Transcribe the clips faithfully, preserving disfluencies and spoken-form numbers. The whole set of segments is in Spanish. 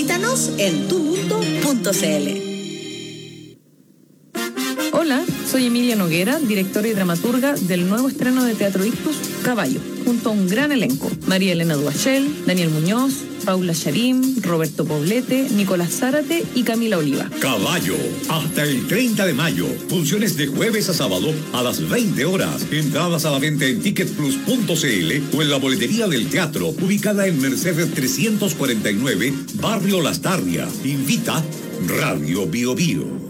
Visítanos en tu mundo punto c l. Hola, soy Emilia Noguera, directora y dramaturga del nuevo estreno de Teatro Ictus, Caballo, junto a un gran elenco. María Elena Duachel, Daniel Muñoz, Paula Charim, Roberto Poblete, Nicolás Zárate y Camila Oliva. Caballo, hasta el treinta de mayo. Funciones de jueves a sábado a las veinte horas. Entradas a la venta en ticket plus punto c l o en la boletería del teatro, ubicada en Mercedes trescientos cuarenta y nueve, Barrio Las Tarrias. Invita Radio Bio Bio.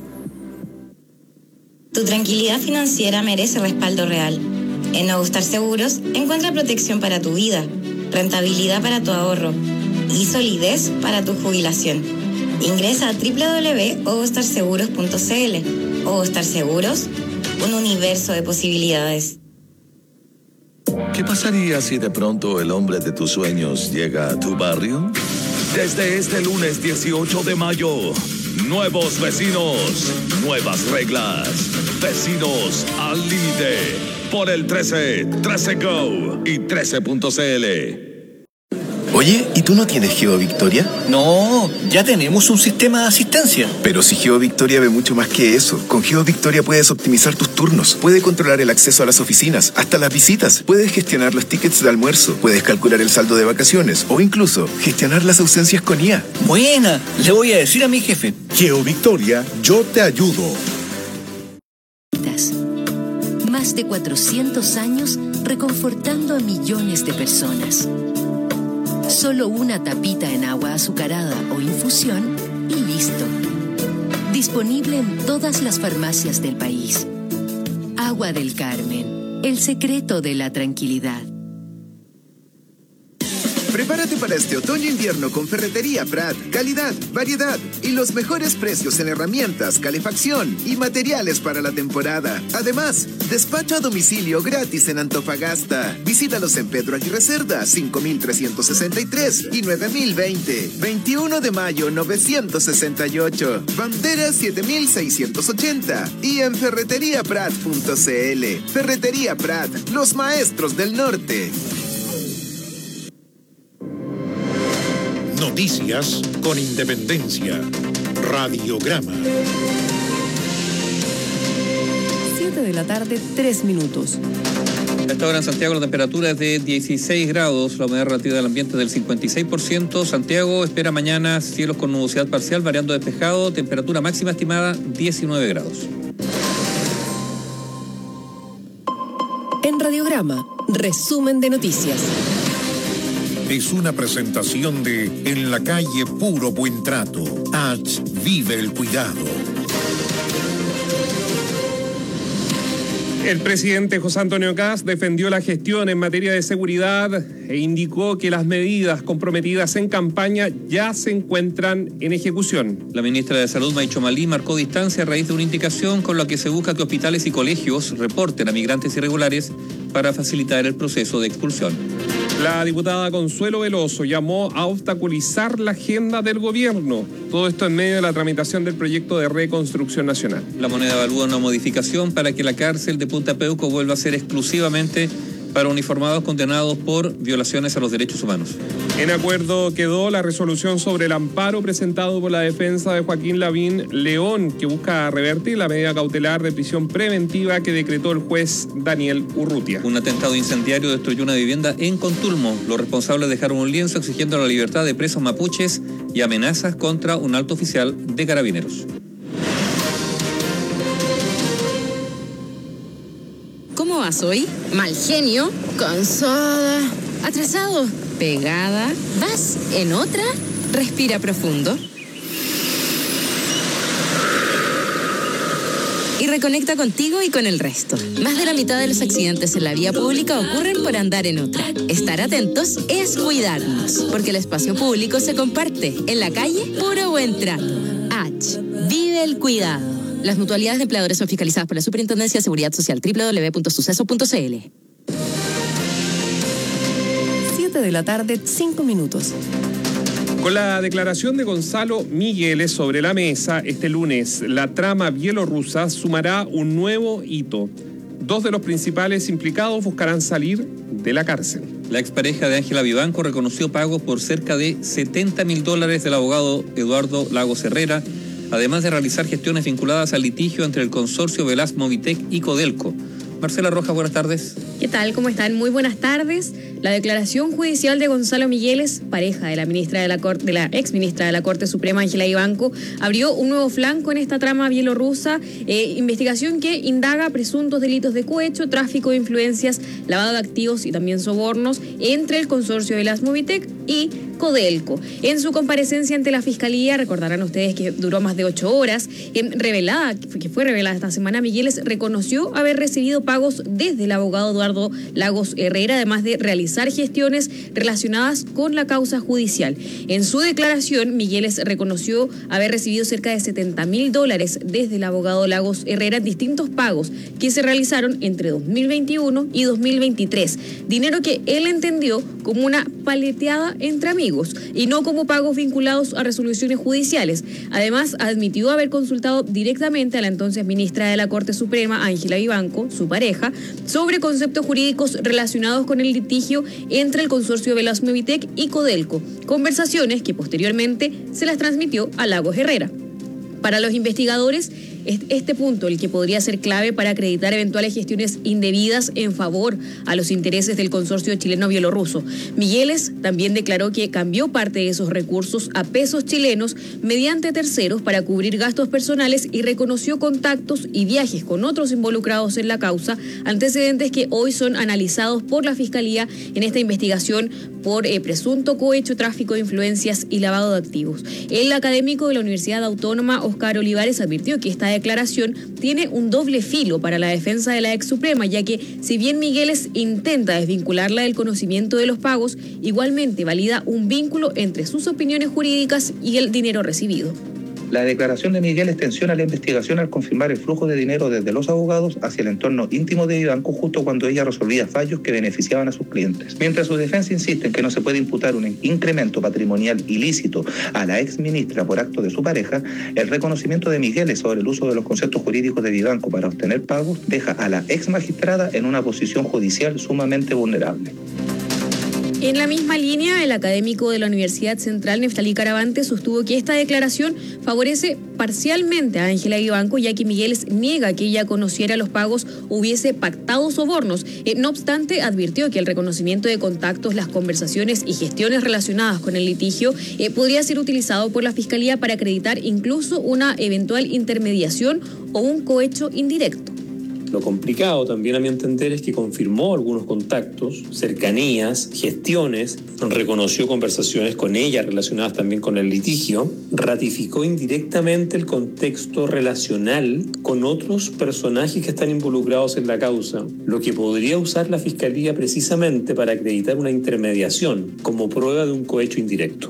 Tu tranquilidad financiera merece respaldo real. En Nuevo Star Seguros encuentra protección para tu vida, rentabilidad para tu ahorro y solidez para tu jubilación. Ingresa a doble u doble u doble u punto ovostar seguros punto c l. Ovostar Seguros, un universo de posibilidades. ¿Qué pasaría si de pronto el hombre de tus sueños llega a tu barrio? Desde este lunes dieciocho de mayo, nuevos vecinos, nuevas reglas, vecinos al límite, por el trece, trece Go y trece punto c l. Oye, ¿y tú no tienes GeoVictoria? No, ya tenemos un sistema de asistencia. Pero si GeoVictoria ve mucho más que eso. Con GeoVictoria puedes optimizar tus turnos, puedes controlar el acceso a las oficinas, hasta las visitas, puedes gestionar los tickets de almuerzo, puedes calcular el saldo de vacaciones o incluso gestionar las ausencias con I A. Buena, le voy a decir a mi jefe. GeoVictoria, yo te ayudo. Más de cuatrocientos años reconfortando a millones de personas. Solo una tapita en agua azucarada o infusión y listo. Disponible en todas las farmacias del país. Agua del Carmen, el secreto de la tranquilidad. Prepárate para este otoño-invierno con Ferretería Prat. Calidad, variedad y los mejores precios en herramientas, calefacción y materiales para la temporada. Además, despacho a domicilio gratis en Antofagasta. Visítalos en Pedro Aguirre Cerda, cinco mil trescientos sesenta y tres y nueve mil veinte. veintiuno de mayo, novecientos sesenta y ocho. Bandera siete mil seiscientos ochenta. Y en ferretería prat punto c l. Ferretería Prat, los maestros del norte. Noticias con independencia. Radiograma. siete de la tarde, tres minutos. A esta hora en Santiago la temperatura es de dieciséis grados, la humedad relativa del ambiente es del cincuenta y seis por ciento. Santiago espera mañana cielos con nubosidad parcial, variando despejado, temperatura máxima estimada diecinueve grados. En Radiograma, resumen de noticias. Es una presentación de En la calle Puro Buen Trato. H. Vive el cuidado. El presidente José Antonio Kast defendió la gestión en materia de seguridad e indicó que las medidas comprometidas en campaña ya se encuentran en ejecución. La ministra de Salud, May Chomalí, marcó distancia a raíz de una indicación con la que se busca que hospitales y colegios reporten a migrantes irregulares para facilitar el proceso de expulsión. La diputada Consuelo Veloso llamó a obstaculizar la agenda del gobierno. Todo esto en medio de la tramitación del proyecto de reconstrucción nacional. La moneda evalúa una modificación para que la cárcel de Punta Peuco vuelva a ser exclusivamente para uniformados condenados por violaciones a los derechos humanos. En acuerdo quedó la resolución sobre el amparo presentado por la defensa de Joaquín Lavín León, que busca revertir la medida cautelar de prisión preventiva que decretó el juez Daniel Urrutia. Un atentado incendiario destruyó una vivienda en Contulmo. Los responsables dejaron un lienzo exigiendo la libertad de presos mapuches y amenazas contra un alto oficial de carabineros. ¿Cómo vas hoy? Mal genio, cansada, atrasado, pegada. ¿Vas en otra? Respira profundo. Y reconecta contigo y con el resto. Más de la mitad de los accidentes en la vía pública ocurren por andar en otra. Estar atentos es cuidarnos, porque el espacio público se comparte. En la calle, puro buen trato. H. Vive el cuidado. Las mutualidades de empleadores son fiscalizadas por la Superintendencia de Seguridad Social. doble u doble u doble u punto suceso punto c l. siete de la tarde, cinco minutos. Con la declaración de Gonzalo Migueles sobre la mesa, este lunes, la trama bielorrusa sumará un nuevo hito. Dos de los principales implicados buscarán salir de la cárcel. La expareja de Ángela Vivanco reconoció pagos por cerca de setenta mil dólares del abogado Eduardo Lagos Herrera, además de realizar gestiones vinculadas al litigio entre el consorcio Velas Movitec y Codelco. Marcela Rojas, buenas tardes. ¿Qué tal? ¿Cómo están? Muy buenas tardes. La declaración judicial de Gonzalo Migueles, pareja de la ministra de la Corte, de la ex ministra de la Corte Suprema, Ángela Vivanco, abrió un nuevo flanco en esta trama bielorrusa, eh, investigación que indaga presuntos delitos de cohecho, tráfico de influencias, lavado de activos y también sobornos entre el consorcio de las Movitec y Codelco. En su comparecencia ante la Fiscalía, recordarán ustedes que duró más de ocho horas, eh, revelada, que fue revelada esta semana, Migueles reconoció haber recibido pagos desde el abogado Eduardo Lagos Herrera, además de realizar gestiones relacionadas con la causa judicial. En su declaración, Migueles reconoció haber recibido cerca de setenta mil dólares desde el abogado Lagos Herrera en distintos pagos que se realizaron entre dos mil veintiuno y dos mil veintitrés. Dinero que él entendió como una paleteada entre amigos y no como pagos vinculados a resoluciones judiciales. Además, admitió haber consultado directamente a la entonces ministra de la Corte Suprema, Ángela Vivanco, su pareja, sobre conceptos jurídicos relacionados con el litigio entre el consorcio Velas Movitec y Codelco, conversaciones que posteriormente se las transmitió a Lagos Herrera. Para los investigadores, es este punto el que podría ser clave para acreditar eventuales gestiones indebidas en favor a los intereses del consorcio chileno-bielorruso. Migueles también declaró que cambió parte de esos recursos a pesos chilenos mediante terceros para cubrir gastos personales y reconoció contactos y viajes con otros involucrados en la causa, antecedentes que hoy son analizados por la Fiscalía en esta investigación por eh, presunto cohecho, tráfico de influencias y lavado de activos. El académico de la Universidad Autónoma, Oscar Olivares, advirtió que esta declaración tiene un doble filo para la defensa de la ex Suprema, ya que si bien Migueles intenta desvincularla del conocimiento de los pagos, igualmente valida un vínculo entre sus opiniones jurídicas y el dinero recibido. La declaración de Migueles tensiona la investigación al confirmar el flujo de dinero desde los abogados hacia el entorno íntimo de Vivanco justo cuando ella resolvía fallos que beneficiaban a sus clientes. Mientras su defensa insiste en que no se puede imputar un incremento patrimonial ilícito a la ex ministra por acto de su pareja, el reconocimiento de Migueles sobre el uso de los conceptos jurídicos de Vivanco para obtener pagos deja a la ex magistrada en una posición judicial sumamente vulnerable. En la misma línea, el académico de la Universidad Central, Neftalí Caravante, sostuvo que esta declaración favorece parcialmente a Ángela Vivanco, ya que Migueles niega que ella conociera los pagos o hubiese pactado sobornos. Eh, no obstante, advirtió que el reconocimiento de contactos, las conversaciones y gestiones relacionadas con el litigio eh, podría ser utilizado por la Fiscalía para acreditar incluso una eventual intermediación o un cohecho indirecto. Lo complicado también, a mi entender, es que confirmó algunos contactos, cercanías, gestiones, reconoció conversaciones con ella relacionadas también con el litigio, ratificó indirectamente el contexto relacional con otros personajes que están involucrados en la causa, lo que podría usar la Fiscalía precisamente para acreditar una intermediación como prueba de un cohecho indirecto.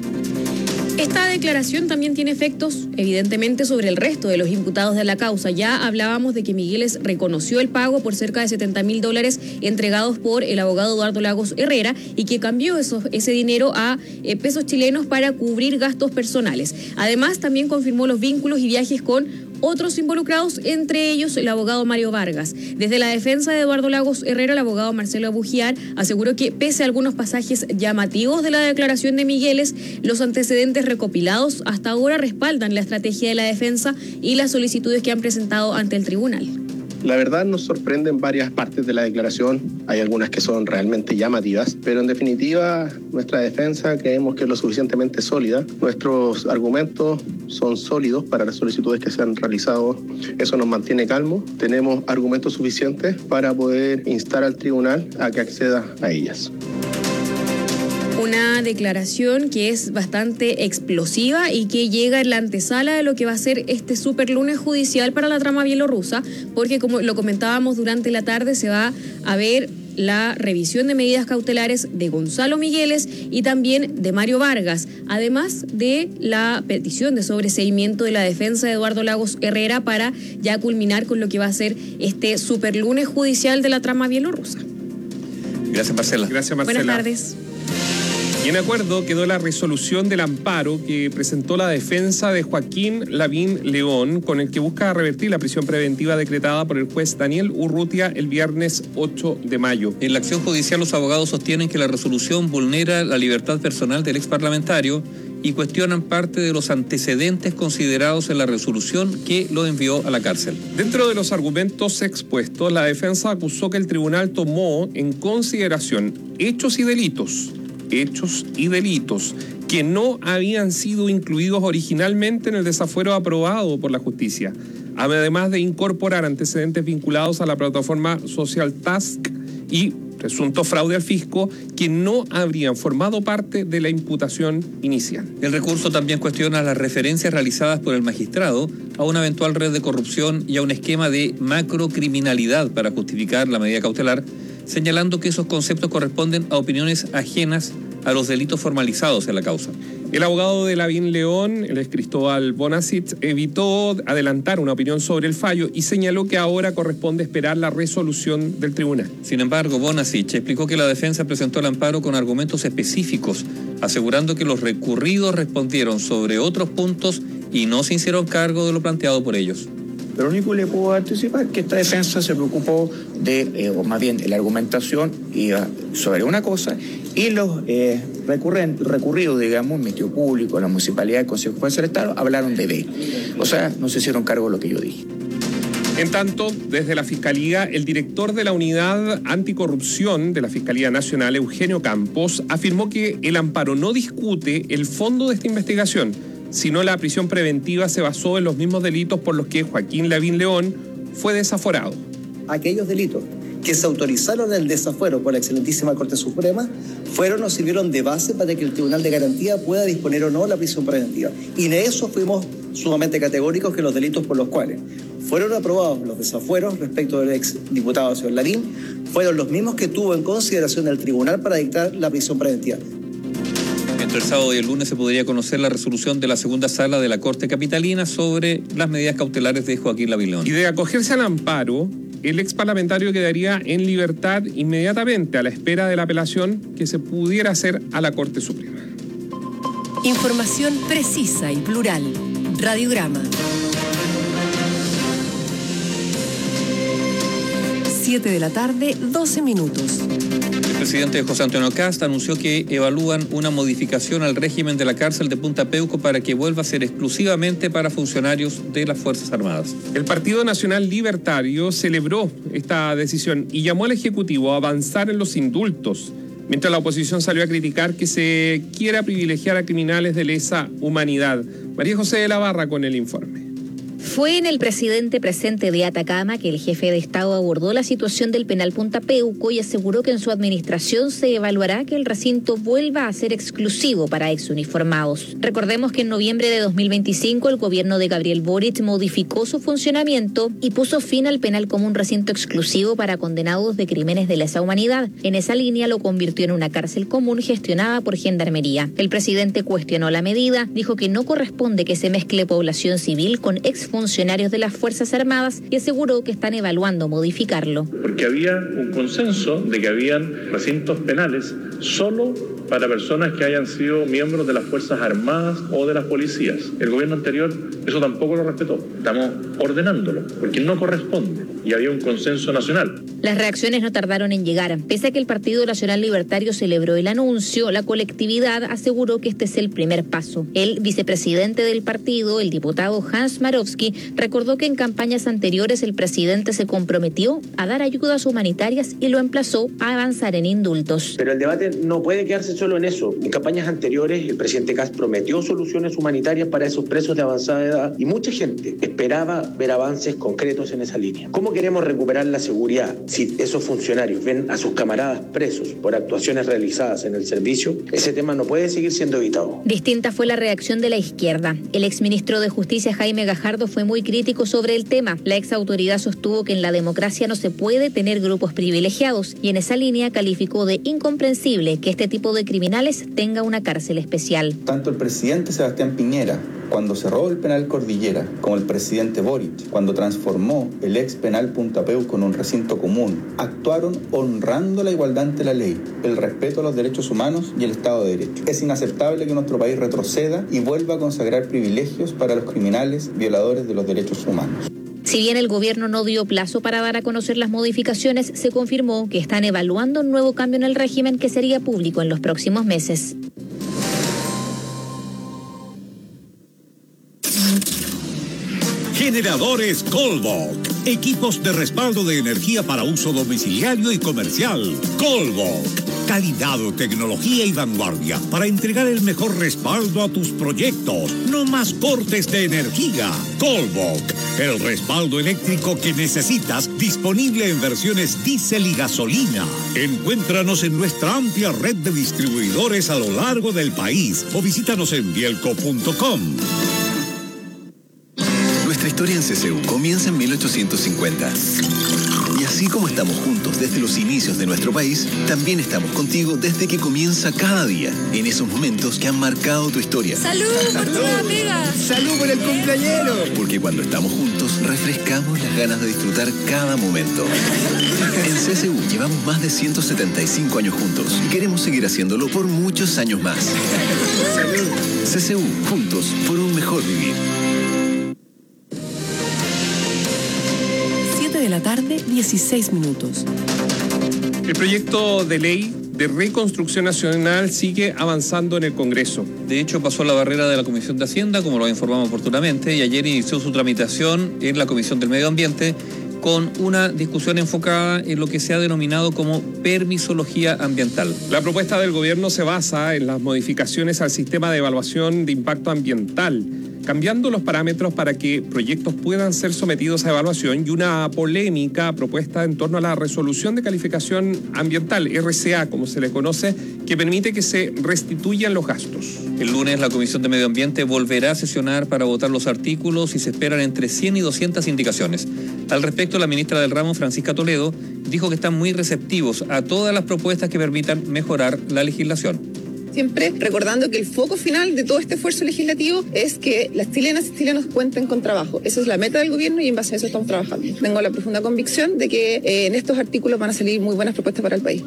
Esta declaración también tiene efectos, evidentemente, sobre el resto de los imputados de la causa. Ya hablábamos de que Migueles reconoció el pago por cerca de setenta mil dólares entregados por el abogado Eduardo Lagos Herrera y que cambió esos, ese dinero a eh, pesos chilenos para cubrir gastos personales. Además, también confirmó los vínculos y viajes con otros involucrados, entre ellos el abogado Mario Vargas. Desde la defensa de Eduardo Lagos Herrera, el abogado Marcelo Abugiar aseguró que pese a algunos pasajes llamativos de la declaración de Migueles, los antecedentes recopilados hasta ahora respaldan la estrategia de la defensa y las solicitudes que han presentado ante el tribunal. La verdad nos sorprenden varias partes de la declaración, hay algunas que son realmente llamativas, pero en definitiva nuestra defensa creemos que es lo suficientemente sólida, nuestros argumentos son sólidos para las solicitudes que se han realizado, eso nos mantiene calmos, tenemos argumentos suficientes para poder instar al tribunal a que acceda a ellas. Una declaración que es bastante explosiva y que llega en la antesala de lo que va a ser este super lunes judicial para la trama bielorrusa, porque como lo comentábamos durante la tarde, se va a ver la revisión de medidas cautelares de Gonzalo Migueles y también de Mario Vargas, además de la petición de sobreseimiento de la defensa de Eduardo Lagos Herrera para ya culminar con lo que va a ser este super lunes judicial de la trama bielorrusa. Gracias, Marcela. Gracias, Marcela. Buenas tardes. Y en acuerdo quedó la resolución del amparo que presentó la defensa de Joaquín Lavín León, con el que busca revertir la prisión preventiva decretada por el juez Daniel Urrutia el viernes ocho de mayo. En la acción judicial, los abogados sostienen que la resolución vulnera la libertad personal del exparlamentario y cuestionan parte de los antecedentes considerados en la resolución que lo envió a la cárcel. Dentro de los argumentos expuestos, la defensa acusó que el tribunal tomó en consideración hechos y delitos, hechos y delitos que no habían sido incluidos originalmente en el desafuero aprobado por la justicia, además de incorporar antecedentes vinculados a la plataforma Social Task y presunto fraude al fisco que no habrían formado parte de la imputación inicial. El recurso también cuestiona las referencias realizadas por el magistrado a una eventual red de corrupción y a un esquema de macrocriminalidad para justificar la medida cautelar, señalando que esos conceptos corresponden a opiniones ajenas a los delitos formalizados en la causa. El abogado de Lavín León, el ex Cristóbal Bonasich, evitó adelantar una opinión sobre el fallo y señaló que ahora corresponde esperar la resolución del tribunal. Sin embargo, Bonasich explicó que la defensa presentó el amparo con argumentos específicos, asegurando que los recurridos respondieron sobre otros puntos y no se hicieron cargo de lo planteado por ellos. Lo único que le puedo anticipar es que esta defensa se preocupó de, eh, o más bien, la argumentación iba sobre una cosa y los eh, recurridos, digamos, el Ministerio Público, la Municipalidad, el Consejo Judicial del Estado, hablaron de B. O sea, no se hicieron cargo de lo que yo dije. En tanto, desde la Fiscalía, el director de la Unidad Anticorrupción de la Fiscalía Nacional, Eugenio Campos, afirmó que el amparo no discute el fondo de esta investigación, sino la prisión preventiva se basó en los mismos delitos por los que Joaquín Lavín León fue desaforado. Aquellos delitos que se autorizaron el desafuero por la excelentísima Corte Suprema fueron o sirvieron de base para que el Tribunal de Garantía pueda disponer o no la prisión preventiva. Y de eso fuimos sumamente categóricos, que los delitos por los cuales fueron aprobados los desafueros respecto del ex diputado señor Lavín fueron los mismos que tuvo en consideración el Tribunal para dictar la prisión preventiva. Entre el sábado y el lunes se podría conocer la resolución de la segunda sala de la Corte Capitalina sobre las medidas cautelares de Joaquín Lavín León. Y de acogerse al amparo, el ex parlamentario quedaría en libertad inmediatamente a la espera de la apelación que se pudiera hacer a la Corte Suprema. Información precisa y plural. Radiograma. siete de la tarde, doce minutos. El presidente José Antonio Kast anunció que evalúan una modificación al régimen de la cárcel de Punta Peuco para que vuelva a ser exclusivamente para funcionarios de las Fuerzas Armadas. El Partido Nacional Libertario celebró esta decisión y llamó al Ejecutivo a avanzar en los indultos, mientras la oposición salió a criticar que se quiera privilegiar a criminales de lesa humanidad. María José de la Barra con el informe. Fue en el presidente presente de Atacama que el jefe de Estado abordó la situación del penal Punta Peuco y aseguró que en su administración se evaluará que el recinto vuelva a ser exclusivo para exuniformados. Recordemos que en noviembre de dos mil veinticinco el gobierno de Gabriel Boric modificó su funcionamiento y puso fin al penal como un recinto exclusivo para condenados de crímenes de lesa humanidad. En esa línea lo convirtió en una cárcel común gestionada por Gendarmería. El presidente cuestionó la medida, dijo que no corresponde que se mezcle población civil con exfuncionarios funcionarios de las Fuerzas Armadas y aseguró que están evaluando modificarlo. Porque había un consenso de que habían recintos penales solo para personas que hayan sido miembros de las Fuerzas Armadas o de las policías. El gobierno anterior eso tampoco lo respetó. Estamos ordenándolo, porque no corresponde. Y había un consenso nacional. Las reacciones no tardaron en llegar. Pese a que el Partido Nacional Libertario celebró el anuncio, la colectividad aseguró que este es el primer paso. El vicepresidente del partido, el diputado Hans Marowski, recordó que en campañas anteriores el presidente se comprometió a dar ayudas humanitarias y lo emplazó a avanzar en indultos. Pero el debate no puede quedarse solo en eso. En campañas anteriores el presidente Kast prometió soluciones humanitarias para esos presos de avanzada edad y mucha gente esperaba ver avances concretos en esa línea. ¿Cómo queremos recuperar la seguridad si esos funcionarios ven a sus camaradas presos por actuaciones realizadas en el servicio? Ese tema no puede seguir siendo evitado. Distinta fue la reacción de la izquierda. El exministro de Justicia Jaime Gajardo fue muy crítico sobre el tema. La exautoridad sostuvo que en la democracia no se puede tener grupos privilegiados y en esa línea calificó de incomprensible que este tipo de criminales tenga una cárcel especial. Tanto el presidente Sebastián Piñera cuando cerró el penal Cordillera, como el presidente Boric, cuando transformó el ex penal Punta Peuco en un recinto común, actuaron honrando la igualdad ante la ley, el respeto a los derechos humanos y el Estado de Derecho. Es inaceptable que nuestro país retroceda y vuelva a consagrar privilegios para los criminales violadores de los derechos humanos. Si bien el gobierno no dio plazo para dar a conocer las modificaciones, se confirmó que están evaluando un nuevo cambio en el régimen que sería público en los próximos meses. Generadores Colbok. Equipos de respaldo de energía para uso domiciliario y comercial. Colbok. Calidad, tecnología y vanguardia para entregar el mejor respaldo a tus proyectos. No más cortes de energía. Colbok. El respaldo eléctrico que necesitas, disponible en versiones diésel y gasolina. Encuéntranos en nuestra amplia red de distribuidores a lo largo del país o visítanos en bielco punto com. Nuestra historia en C C U comienza en mil ochocientos cincuenta. Y así como estamos juntos desde los inicios de nuestro país, también estamos contigo desde que comienza cada día, en esos momentos que han marcado tu historia. ¡Salud por tus amigas! ¡Salud por el cumpleañero! Porque cuando estamos juntos, refrescamos las ganas de disfrutar cada momento. En C C U llevamos más de ciento setenta y cinco años juntos y queremos seguir haciéndolo por muchos años más. ¡Salud! C C U, juntos por un mejor vivir. De la tarde, dieciséis minutos. El proyecto de ley de reconstrucción nacional sigue avanzando en el Congreso. De hecho, pasó la barrera de la Comisión de Hacienda, como lo informamos oportunamente, y ayer inició su tramitación en la Comisión del Medio Ambiente con una discusión enfocada en lo que se ha denominado como permisología ambiental. La propuesta del gobierno se basa en las modificaciones al sistema de evaluación de impacto ambiental, cambiando los parámetros para que proyectos puedan ser sometidos a evaluación, y una polémica propuesta en torno a la resolución de calificación ambiental, R C A, como se le conoce, que permite que se restituyan los gastos. El lunes la Comisión de Medio Ambiente volverá a sesionar para votar los artículos y se esperan entre cien y doscientas indicaciones. Al respecto, la ministra del ramo, Francisca Toledo, dijo que están muy receptivos a todas las propuestas que permitan mejorar la legislación. Siempre recordando que el foco final de todo este esfuerzo legislativo es que las chilenas y chilenos cuenten con trabajo. Esa es la meta del gobierno y en base a eso estamos trabajando. Tengo la profunda convicción de que eh, en estos artículos van a salir muy buenas propuestas para el país.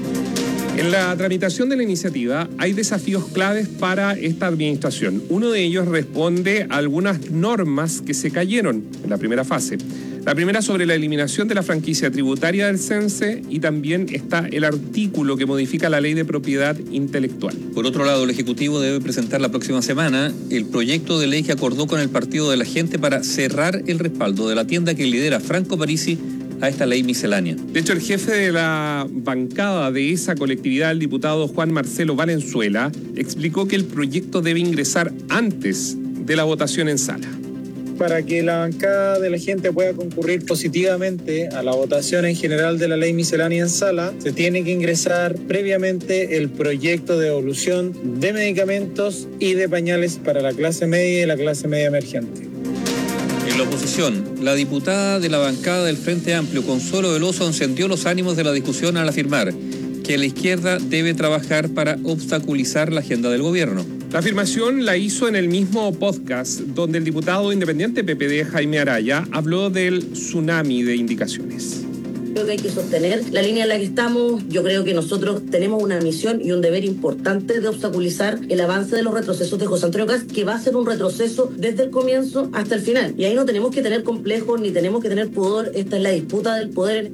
En la tramitación de la iniciativa hay desafíos claves para esta administración. Uno de ellos responde a algunas normas que se cayeron en la primera fase. La primera sobre la eliminación de la franquicia tributaria del CENSE, y también está el artículo que modifica la ley de propiedad intelectual. Por otro lado, el Ejecutivo debe presentar la próxima semana el proyecto de ley que acordó con el Partido de la Gente para cerrar el respaldo de la tienda que lidera Franco Parisi a esta ley miscelánea. De hecho, el jefe de la bancada de esa colectividad, el diputado Juan Marcelo Valenzuela, explicó que el proyecto debe ingresar antes de la votación en sala. Para que la bancada de la gente pueda concurrir positivamente a la votación en general de la ley miscelánea en sala, se tiene que ingresar previamente el proyecto de devolución de medicamentos y de pañales para la clase media y la clase media emergente. En la oposición, la diputada de la bancada del Frente Amplio, Consuelo Veloso, encendió los ánimos de la discusión al afirmar que la izquierda debe trabajar para obstaculizar la agenda del gobierno. La afirmación la hizo en el mismo podcast donde el diputado independiente P P D, Jaime Araya, habló del tsunami de indicaciones. Creo que hay que sostener la línea en la que estamos. Yo creo que nosotros tenemos una misión y un deber importante de obstaculizar el avance de los retrocesos de José Antonio Kast, que va a ser un retroceso desde el comienzo hasta el final. Y ahí no tenemos que tener complejos ni tenemos que tener pudor. Esta es la disputa del poder.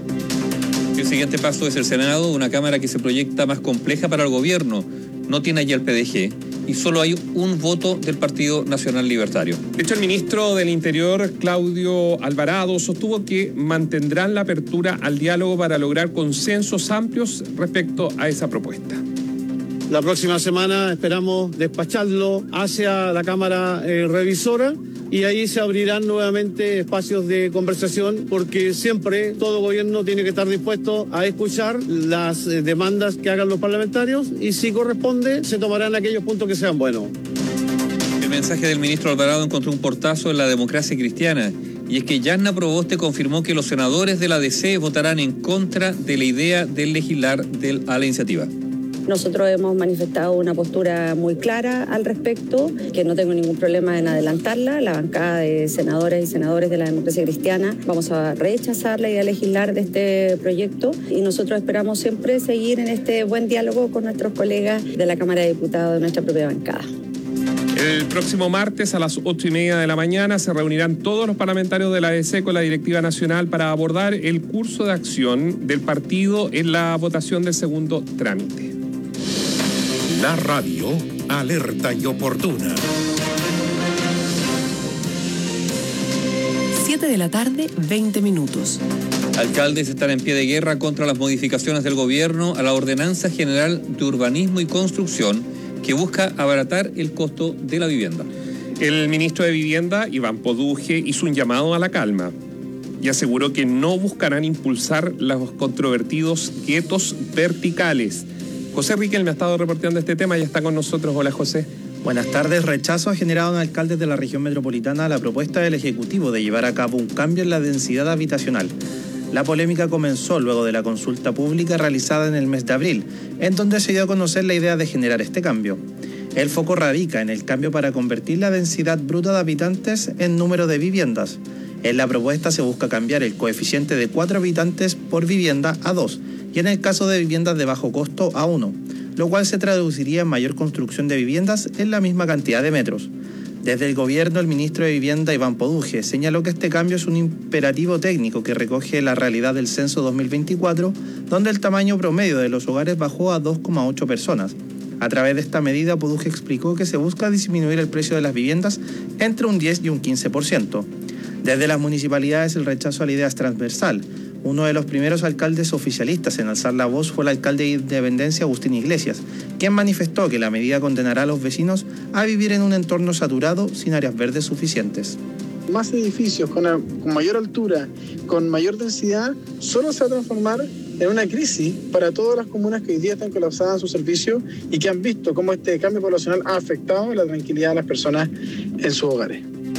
El siguiente paso es el Senado, una cámara que se proyecta más compleja para el gobierno. No tiene allí el P D G y solo hay un voto del Partido Nacional Libertario. De hecho, el ministro del Interior, Claudio Alvarado, sostuvo que mantendrán la apertura al diálogo para lograr consensos amplios respecto a esa propuesta. La próxima semana esperamos despacharlo hacia la Cámara eh, Revisora, y ahí se abrirán nuevamente espacios de conversación, porque siempre todo gobierno tiene que estar dispuesto a escuchar las eh, demandas que hagan los parlamentarios, y si corresponde se tomarán aquellos puntos que sean buenos. El mensaje del ministro Alvarado encontró un portazo en la democracia cristiana, y es que Yanna Proboste confirmó que los senadores de la D C votarán en contra de la idea de legislar del, a la iniciativa. Nosotros hemos manifestado una postura muy clara al respecto, que no tengo ningún problema en adelantarla. La bancada de senadoras y senadores de la Democracia Cristiana vamos a rechazar la idea de legislar de este proyecto y nosotros esperamos siempre seguir en este buen diálogo con nuestros colegas de la Cámara de Diputados de nuestra propia bancada. El próximo martes a las ocho y media de la mañana se reunirán todos los parlamentarios de la A D C con la directiva nacional para abordar el curso de acción del partido en la votación del segundo trámite. La radio, alerta y oportuna. siete de la tarde, veinte minutos. Alcaldes están en pie de guerra contra las modificaciones del gobierno a la Ordenanza General de Urbanismo y Construcción, que busca abaratar el costo de la vivienda. El ministro de Vivienda, Iván Poduje, hizo un llamado a la calma y aseguró que no buscarán impulsar los controvertidos guetos verticales. José Riquelme ha estado reporteando este tema y está con nosotros. Hola, José. Buenas tardes. Rechazo ha generado en alcaldes de la región metropolitana a la propuesta del Ejecutivo de llevar a cabo un cambio en la densidad habitacional. La polémica comenzó luego de la consulta pública realizada en el mes de abril, en donde se dio a conocer la idea de generar este cambio. El foco radica en el cambio para convertir la densidad bruta de habitantes en número de viviendas. En la propuesta se busca cambiar el coeficiente de cuatro habitantes por vivienda a dos, y en el caso de viviendas de bajo costo a uno, lo cual se traduciría en mayor construcción de viviendas en la misma cantidad de metros. Desde el gobierno, el ministro de Vivienda, Iván Poduje, señaló que este cambio es un imperativo técnico que recoge la realidad del censo dos mil veinticuatro, donde el tamaño promedio de los hogares bajó a dos coma ocho personas. A través de esta medida, Poduje explicó que se busca disminuir el precio de las viviendas entre un diez y un quince por ciento. Desde las municipalidades, el rechazo a la idea es transversal. Uno de los primeros alcaldes oficialistas en alzar la voz fue el alcalde de Independencia, Agustín Iglesias, quien manifestó que la medida condenará a los vecinos a vivir en un entorno saturado sin áreas verdes suficientes. Más edificios con, con mayor altura, con mayor densidad, solo se va a transformar en una crisis para todas las comunas que hoy día están colapsadas en sus servicios y que han visto cómo este cambio poblacional ha afectado la tranquilidad de las personas en sus hogares.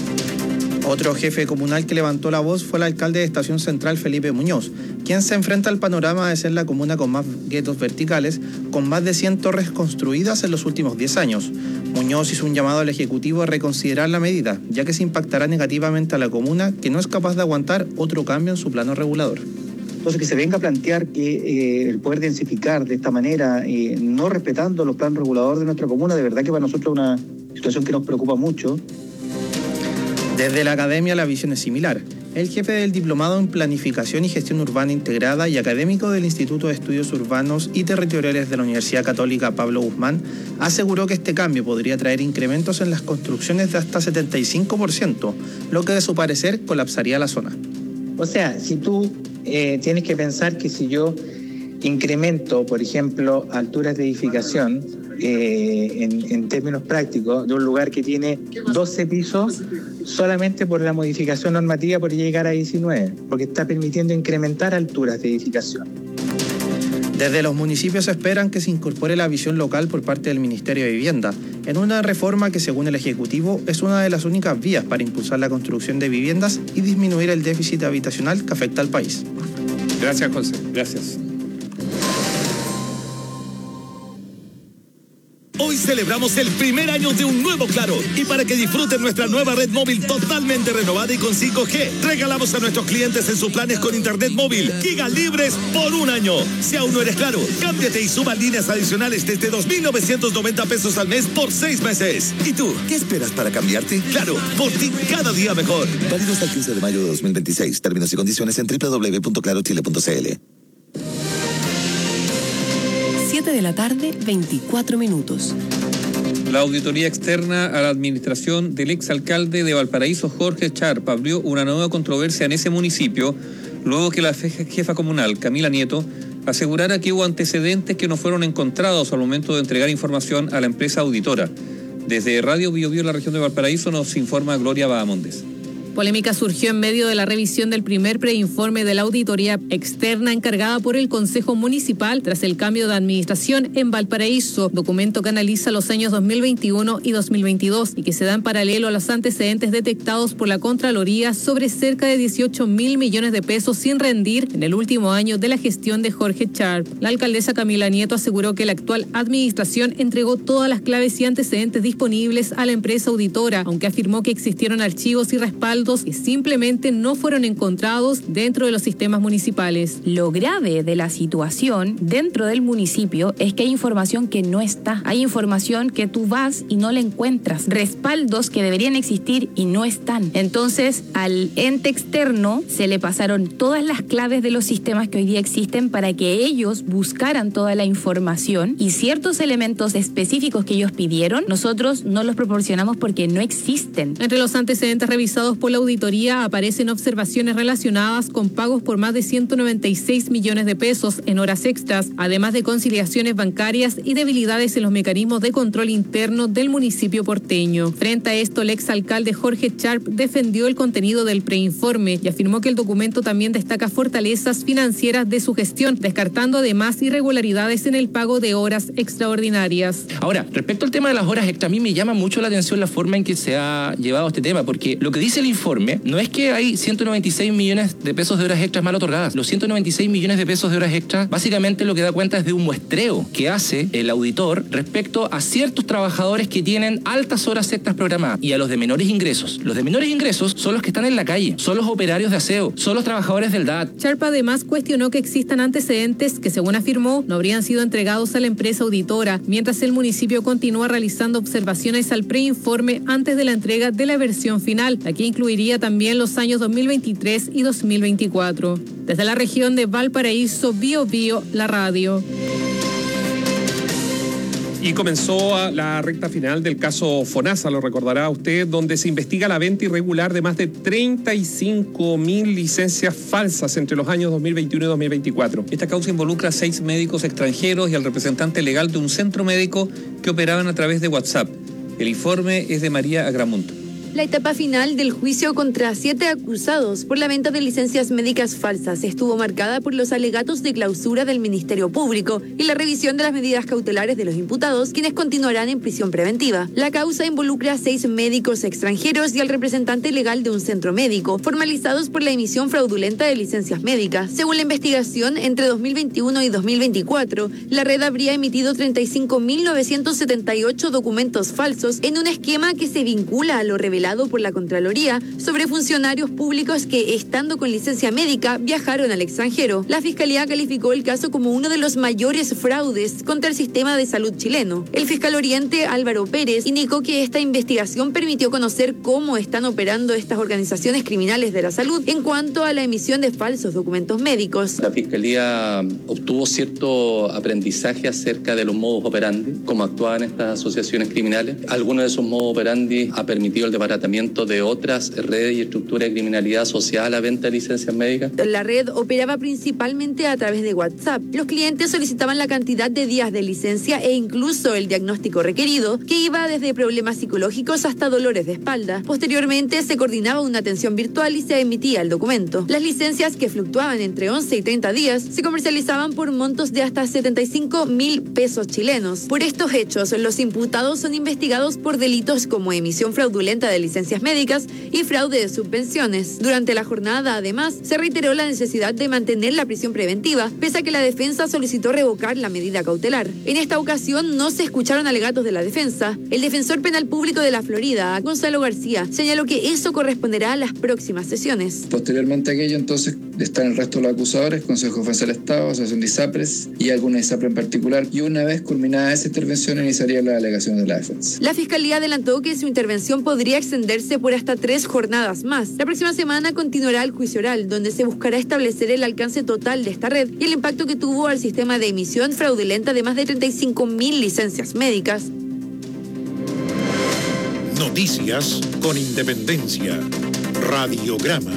Otro jefe comunal que levantó la voz fue el alcalde de Estación Central, Felipe Muñoz, quien se enfrenta al panorama de ser la comuna con más guetos verticales, con más de cien torres construidas en los últimos diez años. Muñoz hizo un llamado al Ejecutivo a reconsiderar la medida, ya que se impactará negativamente a la comuna, que no es capaz de aguantar otro cambio en su plano regulador. Entonces, que se venga a plantear que eh, el poder densificar de esta manera, eh, no respetando los planos reguladores de nuestra comuna, de verdad que para nosotros es una situación que nos preocupa mucho. Desde la academia la visión es similar. El jefe del Diplomado en Planificación y Gestión Urbana Integrada y académico del Instituto de Estudios Urbanos y Territoriales de la Universidad Católica Pablo Guzmán aseguró que este cambio podría traer incrementos en las construcciones de hasta setenta y cinco por ciento, lo que de su parecer colapsaría la zona. O sea, si tú eh, tienes que pensar que si yo incremento, por ejemplo, alturas de edificación, Eh, en, en términos prácticos, de un lugar que tiene doce pisos, solamente por la modificación normativa podría llegar a diecinueve, porque está permitiendo incrementar alturas de edificación. Desde los municipios esperan que se incorpore la visión local por parte del Ministerio de Vivienda, en una reforma que, según el Ejecutivo, es una de las únicas vías para impulsar la construcción de viviendas y disminuir el déficit habitacional que afecta al país. Gracias, José. Gracias. Hoy celebramos el primer año de un nuevo Claro y para que disfruten nuestra nueva red móvil totalmente renovada y con cinco G, regalamos a nuestros clientes en sus planes con internet móvil giga libres por un año. Si aún no eres Claro, cámbiate y suma líneas adicionales desde dos mil novecientos noventa pesos al mes por seis meses. ¿Y tú, qué esperas para cambiarte? Claro, por ti cada día mejor. Válido hasta el quince de mayo de dos mil veintiséis. Términos y condiciones en doble u doble u doble u punto claro chile punto c l. siete de la tarde, veinticuatro minutos. La auditoría externa a la administración del exalcalde de Valparaíso, Jorge Charp, abrió una nueva controversia en ese municipio, luego que la jefa comunal, Camila Nieto, asegurara que hubo antecedentes que no fueron encontrados al momento de entregar información a la empresa auditora. Desde Radio Bio Bio, en la región de Valparaíso, nos informa Gloria Bahamondes. Polémica surgió en medio de la revisión del primer preinforme de la auditoría externa encargada por el Consejo Municipal tras el cambio de administración en Valparaíso, documento que analiza los años dos mil veintiuno y dos mil veintidós y que se da en paralelo a los antecedentes detectados por la Contraloría sobre cerca de dieciocho mil millones de pesos sin rendir en el último año de la gestión de Jorge Sharp. La alcaldesa Camila Nieto aseguró que la actual administración entregó todas las claves y antecedentes disponibles a la empresa auditora, aunque afirmó que existieron archivos y respaldos que simplemente no fueron encontrados dentro de los sistemas municipales. Lo grave de la situación dentro del municipio es que hay información que no está. Hay información que tú vas y no la encuentras. Respaldos que deberían existir y no están. Entonces, al ente externo se le pasaron todas las claves de los sistemas que hoy día existen para que ellos buscaran toda la información y ciertos elementos específicos que ellos pidieron, nosotros no los proporcionamos porque no existen. Entre los antecedentes revisados por la auditoría aparecen observaciones relacionadas con pagos por más de ciento noventa y seis millones de pesos en horas extras, además de conciliaciones bancarias y debilidades en los mecanismos de control interno del municipio porteño. Frente a esto, el exalcalde Jorge Sharp defendió el contenido del preinforme y afirmó que el documento también destaca fortalezas financieras de su gestión, descartando además irregularidades en el pago de horas extraordinarias. Ahora, respecto al tema de las horas extra, a mí me llama mucho la atención la forma en que se ha llevado este tema, porque lo que dice el informe no es que hay ciento noventa y seis millones de pesos de horas extras mal otorgadas. Los ciento noventa y seis millones de pesos de horas extras básicamente lo que da cuenta es de un muestreo que hace el auditor respecto a ciertos trabajadores que tienen altas horas extras programadas y a los de menores ingresos. Los de menores ingresos son los que están en la calle, son los operarios de aseo, son los trabajadores del D A T. Sharp además cuestionó que existan antecedentes que, según afirmó, no habrían sido entregados a la empresa auditora, mientras el municipio continúa realizando observaciones al preinforme antes de la entrega de la versión final, la que incluiría también los años dos mil veintitrés y dos mil veinticuatro. Desde la región de Valparaíso, Bio Bio, la radio. Y comenzó la recta final del caso FONASA, lo recordará usted, donde se investiga la venta irregular de más de treinta y cinco mil licencias falsas entre los años dos mil veintiuno y dos mil veinticuatro. Esta causa involucra a seis médicos extranjeros y al representante legal de un centro médico que operaban a través de WhatsApp. El informe es de María Agramunt. La etapa final del juicio contra siete acusados por la venta de licencias médicas falsas estuvo marcada por los alegatos de clausura del Ministerio Público y la revisión de las medidas cautelares de los imputados, quienes continuarán en prisión preventiva. La causa involucra a seis médicos extranjeros y al representante legal de un centro médico, formalizados por la emisión fraudulenta de licencias médicas. Según la investigación, entre dos mil veintiuno y dos mil veinticuatro, la red habría emitido treinta y cinco mil novecientos setenta y ocho documentos falsos en un esquema que se vincula a lo revelado por la Contraloría sobre funcionarios públicos que, estando con licencia médica, viajaron al extranjero. La Fiscalía calificó el caso como uno de los mayores fraudes contra el sistema de salud chileno. El fiscal oriente, Álvaro Pérez, indicó que esta investigación permitió conocer cómo están operando estas organizaciones criminales de la salud en cuanto a la emisión de falsos documentos médicos. La Fiscalía obtuvo cierto aprendizaje acerca de los modus operandi, cómo actuaban estas asociaciones criminales. Algunos de esos modus operandi ha permitido el departamento de otras redes y estructuras de criminalidad asociada a la venta de licencias médicas. La red operaba principalmente a través de WhatsApp. Los clientes solicitaban la cantidad de días de licencia e incluso el diagnóstico requerido, que iba desde problemas psicológicos hasta dolores de espalda. Posteriormente se coordinaba una atención virtual y se emitía el documento. Las licencias, que fluctuaban entre once y treinta días, se comercializaban por montos de hasta setenta y cinco mil pesos chilenos. Por estos hechos, los imputados son investigados por delitos como emisión fraudulenta de licencias médicas y fraude de subvenciones. Durante la jornada, además, se reiteró la necesidad de mantener la prisión preventiva, pese a que la defensa solicitó revocar la medida cautelar. En esta ocasión no se escucharon alegatos de la defensa. El defensor penal público de la Florida, Gonzalo García, señaló que eso corresponderá a las próximas sesiones. Posteriormente a aquello, entonces, están el resto de los acusadores, Consejo de Defensa del Estado, Asociación de ISAPRES y alguna ISAPRE en particular, y una vez culminada esa intervención iniciaría la alegación de la defensa. La Fiscalía adelantó que su intervención podría extenderse por hasta tres jornadas más. La próxima semana continuará el juicio oral, donde se buscará establecer el alcance total de esta red y el impacto que tuvo al sistema de emisión fraudulenta de más de treinta y cinco mil licencias médicas. Noticias con independencia. Radiograma.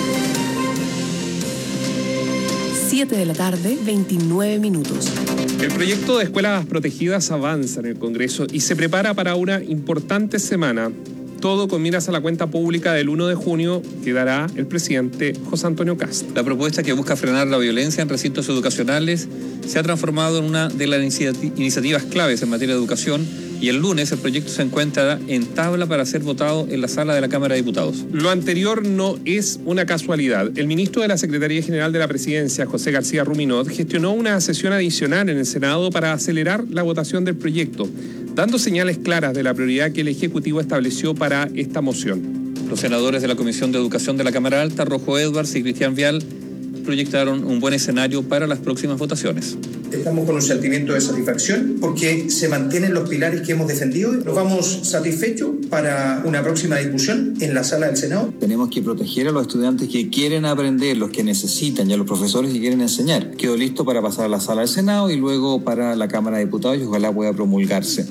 siete de la tarde, veintinueve minutos. El proyecto de escuelas protegidas avanza en el Congreso y se prepara para una importante semana. todo con miras a la cuenta pública del uno de junio que dará el presidente José Antonio Kast. La propuesta, que busca frenar la violencia en recintos educacionales, se ha transformado en una de las iniciativas claves en materia de educación, y el lunes el proyecto se encuentra en tabla para ser votado en la sala de la Cámara de Diputados. Lo anterior no es una casualidad. El ministro de la Secretaría General de la Presidencia, José García Ruminot, gestionó una sesión adicional en el Senado para acelerar la votación del proyecto, dando señales claras de la prioridad que el Ejecutivo estableció para esta moción. Los senadores de la Comisión de Educación de la Cámara Alta, Rojo Edwards y Cristian Vial, proyectaron un buen escenario para las próximas votaciones. Estamos con un sentimiento de satisfacción porque se mantienen los pilares que hemos defendido. Nos vamos satisfechos para una próxima discusión en la sala del Senado. Tenemos que proteger a los estudiantes que quieren aprender, los que necesitan, y a los profesores que quieren enseñar. Quedo listo para pasar a la sala del Senado y luego para la Cámara de Diputados, y ojalá pueda promulgarse.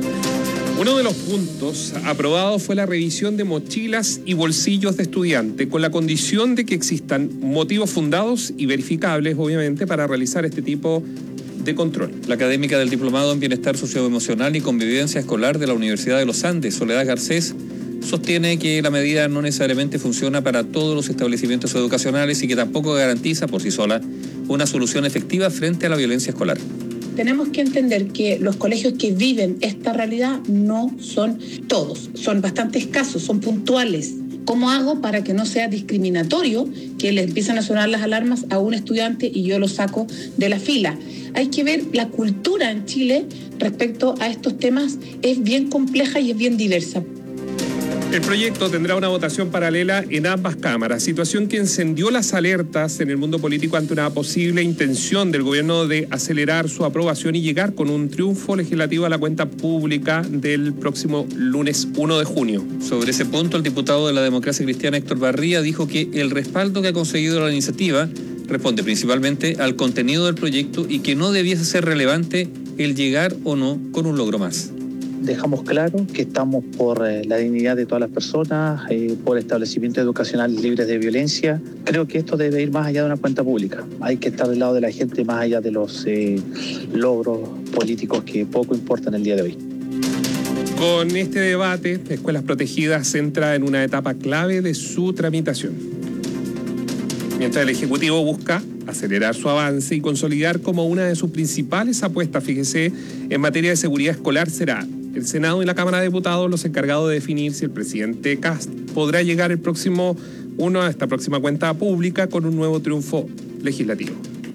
Uno de los puntos aprobados fue la revisión de mochilas y bolsillos de estudiante, con la condición de que existan motivos fundados y verificables, obviamente, para realizar este tipo de control. La académica del Diplomado en Bienestar Socioemocional y Convivencia Escolar de la Universidad de los Andes, Soledad Garcés, sostiene que la medida no necesariamente funciona para todos los establecimientos educacionales y que tampoco garantiza por sí sola una solución efectiva frente a la violencia escolar. Tenemos que entender que los colegios que viven esta realidad no son todos, son bastante escasos, son puntuales. ¿Cómo hago para que no sea discriminatorio que le empiezan a sonar las alarmas a un estudiante y yo lo saco de la fila? Hay que ver la cultura en Chile respecto a estos temas, es bien compleja y es bien diversa. El proyecto tendrá una votación paralela en ambas cámaras, situación que encendió las alertas en el mundo político ante una posible intención del gobierno de acelerar su aprobación y llegar con un triunfo legislativo a la cuenta pública del próximo lunes uno de junio. Sobre ese punto, el diputado de la Democracia Cristiana, Héctor Barría, dijo que el respaldo que ha conseguido la iniciativa responde principalmente al contenido del proyecto y que no debiese ser relevante el llegar o no con un logro más. Dejamos claro que estamos por eh, la dignidad de todas las personas, eh, por establecimientos educacionales libres de violencia. Creo que esto debe ir más allá de una cuenta pública. Hay que estar del lado de la gente más allá de los eh, logros políticos que poco importan el día de hoy. Con este debate, Escuelas Protegidas entra en una etapa clave de su tramitación. Mientras el Ejecutivo busca acelerar su avance y consolidar como una de sus principales apuestas, fíjese, en materia de seguridad escolar, será el Senado y la Cámara de Diputados los encargados de definir si el presidente Kast podrá llegar el próximo uno a esta próxima cuenta pública con un nuevo triunfo legislativo.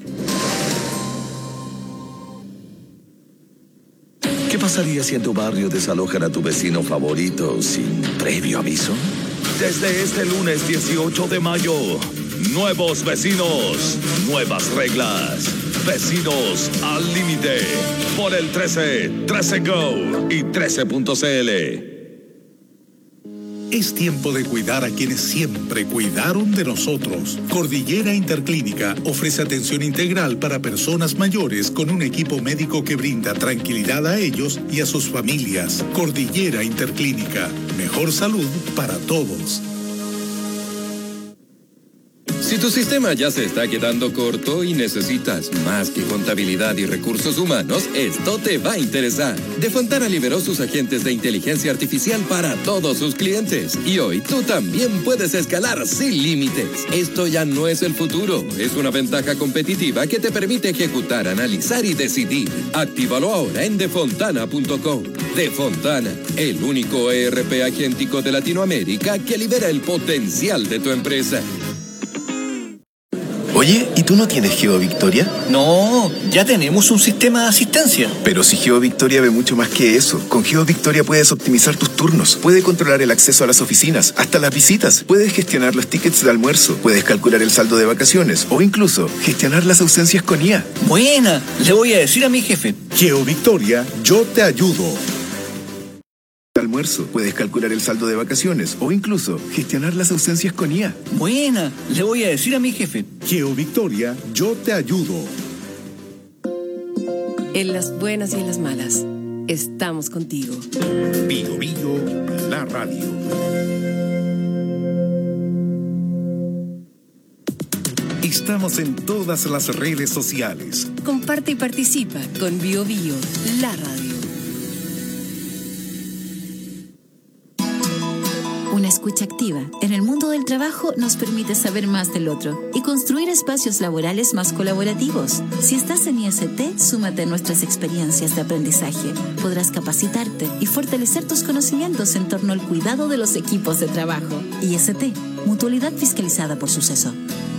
¿Qué pasaría si en tu barrio desalojan a tu vecino favorito sin previo aviso? Desde este lunes dieciocho de mayo, nuevos vecinos, nuevas reglas. Vecinos al límite por el trece, trece Go y trece punto c l. Es tiempo de cuidar a quienes siempre cuidaron de nosotros. Cordillera Interclínica ofrece atención integral para personas mayores con un equipo médico que brinda tranquilidad a ellos y a sus familias. Cordillera Interclínica, mejor salud para todos. Si tu sistema ya se está quedando corto y necesitas más que contabilidad y recursos humanos, esto te va a interesar. Defontana liberó sus agentes de inteligencia artificial para todos sus clientes. Y hoy tú también puedes escalar sin límites. Esto ya no es el futuro, es una ventaja competitiva que te permite ejecutar, analizar y decidir. Actívalo ahora en defontana punto com. Defontana, el único E R P agéntico de Latinoamérica que libera el potencial de tu empresa. Oye, ¿y tú no tienes GeoVictoria? No, ya tenemos un sistema de asistencia. Pero si GeoVictoria ve mucho más que eso. Con GeoVictoria puedes optimizar tus turnos, puedes controlar el acceso a las oficinas, hasta las visitas, puedes gestionar los tickets de almuerzo, puedes calcular el saldo de vacaciones o incluso gestionar las ausencias con I A. Buena, le voy a decir a mi jefe. GeoVictoria, yo te ayudo. Almuerzo, puedes calcular el saldo de vacaciones o incluso gestionar las ausencias con I A. Buena, le voy a decir a mi jefe. GeoVictoria, yo te ayudo. En las buenas y en las malas, estamos contigo. Bio Bio, la radio. Estamos en todas las redes sociales. Comparte y participa con Bio Bio, la radio. escucha activa en el mundo del trabajo nos permite saber más del otro y construir espacios laborales más colaborativos. Si estás en I S T, súmate a nuestras experiencias de aprendizaje. Podrás capacitarte y fortalecer tus conocimientos en torno al cuidado de los equipos de trabajo. I S T, Mutualidad fiscalizada por Suceso.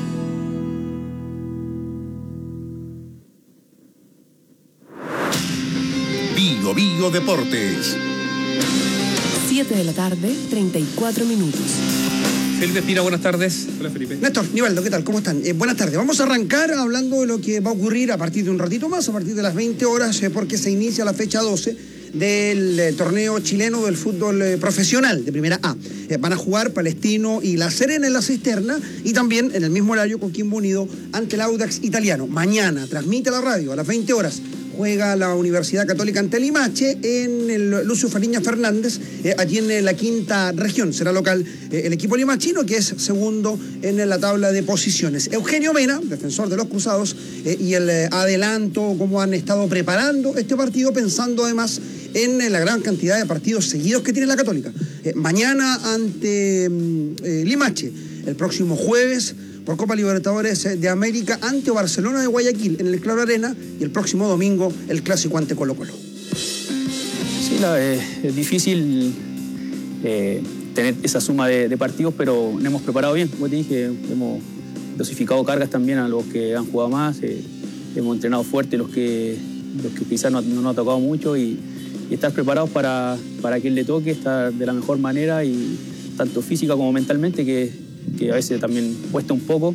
Bio Bio Deportes. siete de la tarde, treinta y cuatro minutos. Felipe Pira, buenas tardes. Hola, Felipe. Néstor, Nivaldo, ¿qué tal? ¿Cómo están? Eh, buenas tardes. Vamos a arrancar hablando de lo que va a ocurrir a partir de un ratito más, a partir de las veinte horas, eh, porque se inicia la fecha doce del eh, torneo chileno del fútbol eh, profesional de Primera A. Eh, van a jugar Palestino y La Serena en la Cisterna y también en el mismo horario Coquimbo Unido ante el Audax Italiano. Mañana transmite la radio a las veinte horas. Juega la Universidad Católica ante Limache en el Lucio Fariña Fernández, eh, allí en la quinta región. Será local eh, el equipo limachino, que es segundo en la tabla de posiciones. Eugenio Mena, defensor de los Cruzados, eh, y el eh, adelanto, cómo han estado preparando este partido, pensando además en eh, la gran cantidad de partidos seguidos que tiene la Católica. Eh, mañana ante eh, Limache, el próximo jueves por Copa Libertadores de América ante Barcelona de Guayaquil en el Claro Arena, y el próximo domingo el clásico ante Colo Colo. Sí, la, eh, es difícil eh, tener esa suma de, de partidos, pero nos hemos preparado bien. Como te dije, hemos dosificado cargas también a los que han jugado más, eh, hemos entrenado fuerte los que, los que quizás no, no nos ha tocado mucho, y, y estar preparados para, para quien le toque, estar de la mejor manera, y tanto física como mentalmente, que que a veces también cuesta un poco.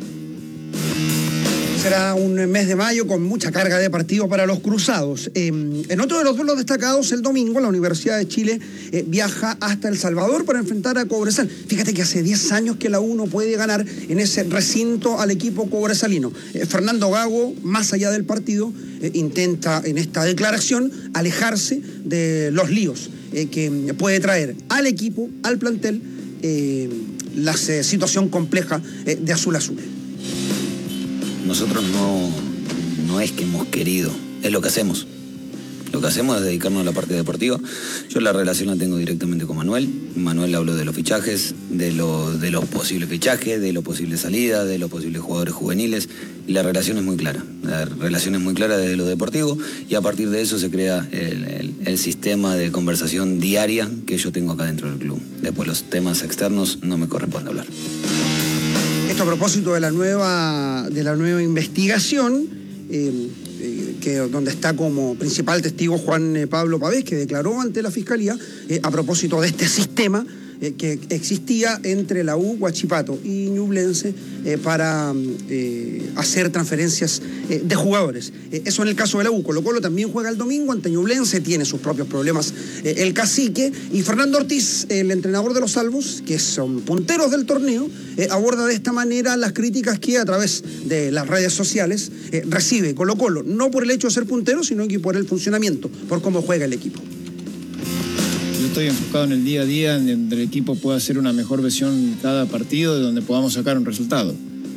Será un mes de mayo con mucha carga de partidos para los Cruzados. Eh, en otro de los duelos destacados, el domingo, la Universidad de Chile eh, viaja hasta El Salvador para enfrentar a Cobresal. Fíjate que hace diez años que la U no puede ganar en ese recinto al equipo cobresalino. Eh, Fernando Gago, más allá del partido, eh, intenta en esta declaración alejarse de los líos eh, que puede traer al equipo, al plantel, eh, la eh, situación compleja eh, de Azul Azul. Nosotros no, no es que hemos querido, es lo que hacemos. Lo que hacemos es dedicarnos a la parte deportiva. Yo la relación la tengo directamente con Manuel. Manuel habló de los fichajes, de, lo, de los posibles fichajes, de los posibles salidas, de los posibles jugadores juveniles. Y la relación es muy clara. La relación es muy clara desde lo deportivo, y a partir de eso se crea el, el, el sistema de conversación diaria que yo tengo acá dentro del club. Después los temas externos no me corresponde hablar. Esto a propósito de la nueva, de la nueva investigación, eh, eh, que, donde está como principal testigo Juan eh, Pablo Pavés, que declaró ante la Fiscalía eh, a propósito de este sistema eh, que existía entre la U, Huachipato y Ñublense eh, para eh, hacer transferencias eh, de jugadores. Eh, eso en el caso de la U. Colo Colo también juega el domingo ante Ñublense, tiene sus propios problemas eh, el cacique, y Fernando Ortiz, el entrenador de los Salvos, que son punteros del torneo, eh, aborda de esta manera las críticas que a través de las redes sociales eh, recibe Colo Colo, no por el hecho de ser puntero, sino que por el funcionamiento, por cómo juega el equipo. Yo estoy enfocado en el día a día, en donde el equipo pueda hacer una mejor versión cada partido, de donde podamos sacar un resultado.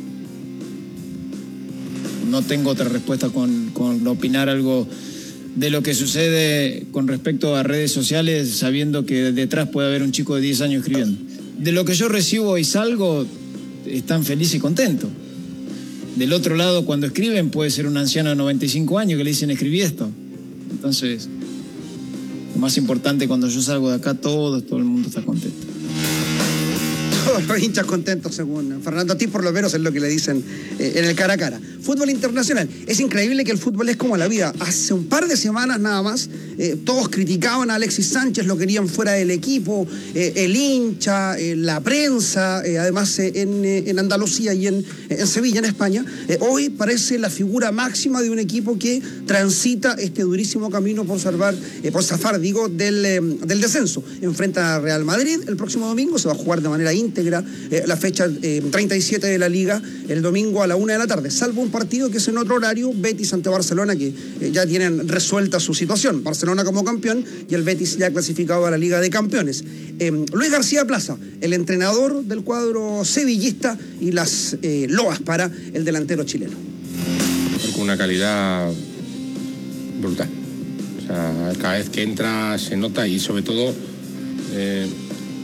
No tengo otra respuesta con, con opinar algo de lo que sucede con respecto a redes sociales, sabiendo que detrás puede haber un chico de diez años escribiendo. De lo que yo recibo y salgo, están felices y contentos. Del otro lado, cuando escriben, puede ser un anciano de noventa y cinco años que le dicen escribí esto. Entonces, lo más importante, cuando yo salgo de acá, todo, todo el mundo está contento. Todos los hinchas contentos, según Fernando Ortiz, por lo menos es lo que le dicen eh, en el cara a cara. Fútbol internacional. Es increíble que el fútbol es como la vida. Hace un par de semanas nada más, eh, todos criticaban a Alexis Sánchez, lo querían fuera del equipo, eh, el hincha, eh, la prensa, eh, además eh, en, eh, en Andalucía y en, en Sevilla, en España. Eh, hoy parece la figura máxima de un equipo que transita este durísimo camino por salvar, eh, por zafar, digo, del, eh, del descenso. Enfrenta a Real Madrid el próximo domingo, se va a jugar de manera íntegra eh, la fecha eh, treinta y siete de la Liga el domingo a la una de la tarde, salvo un partido que es en otro horario, Betis ante Barcelona, que eh, ya tienen resuelta su situación. Barcelona como campeón y el Betis ya clasificado a la Liga de Campeones. Eh, Luis García Plaza, el entrenador del cuadro sevillista, y las eh, loas para el delantero chileno. Con una calidad brutal. O sea, cada vez que entra se nota, y sobre todo eh,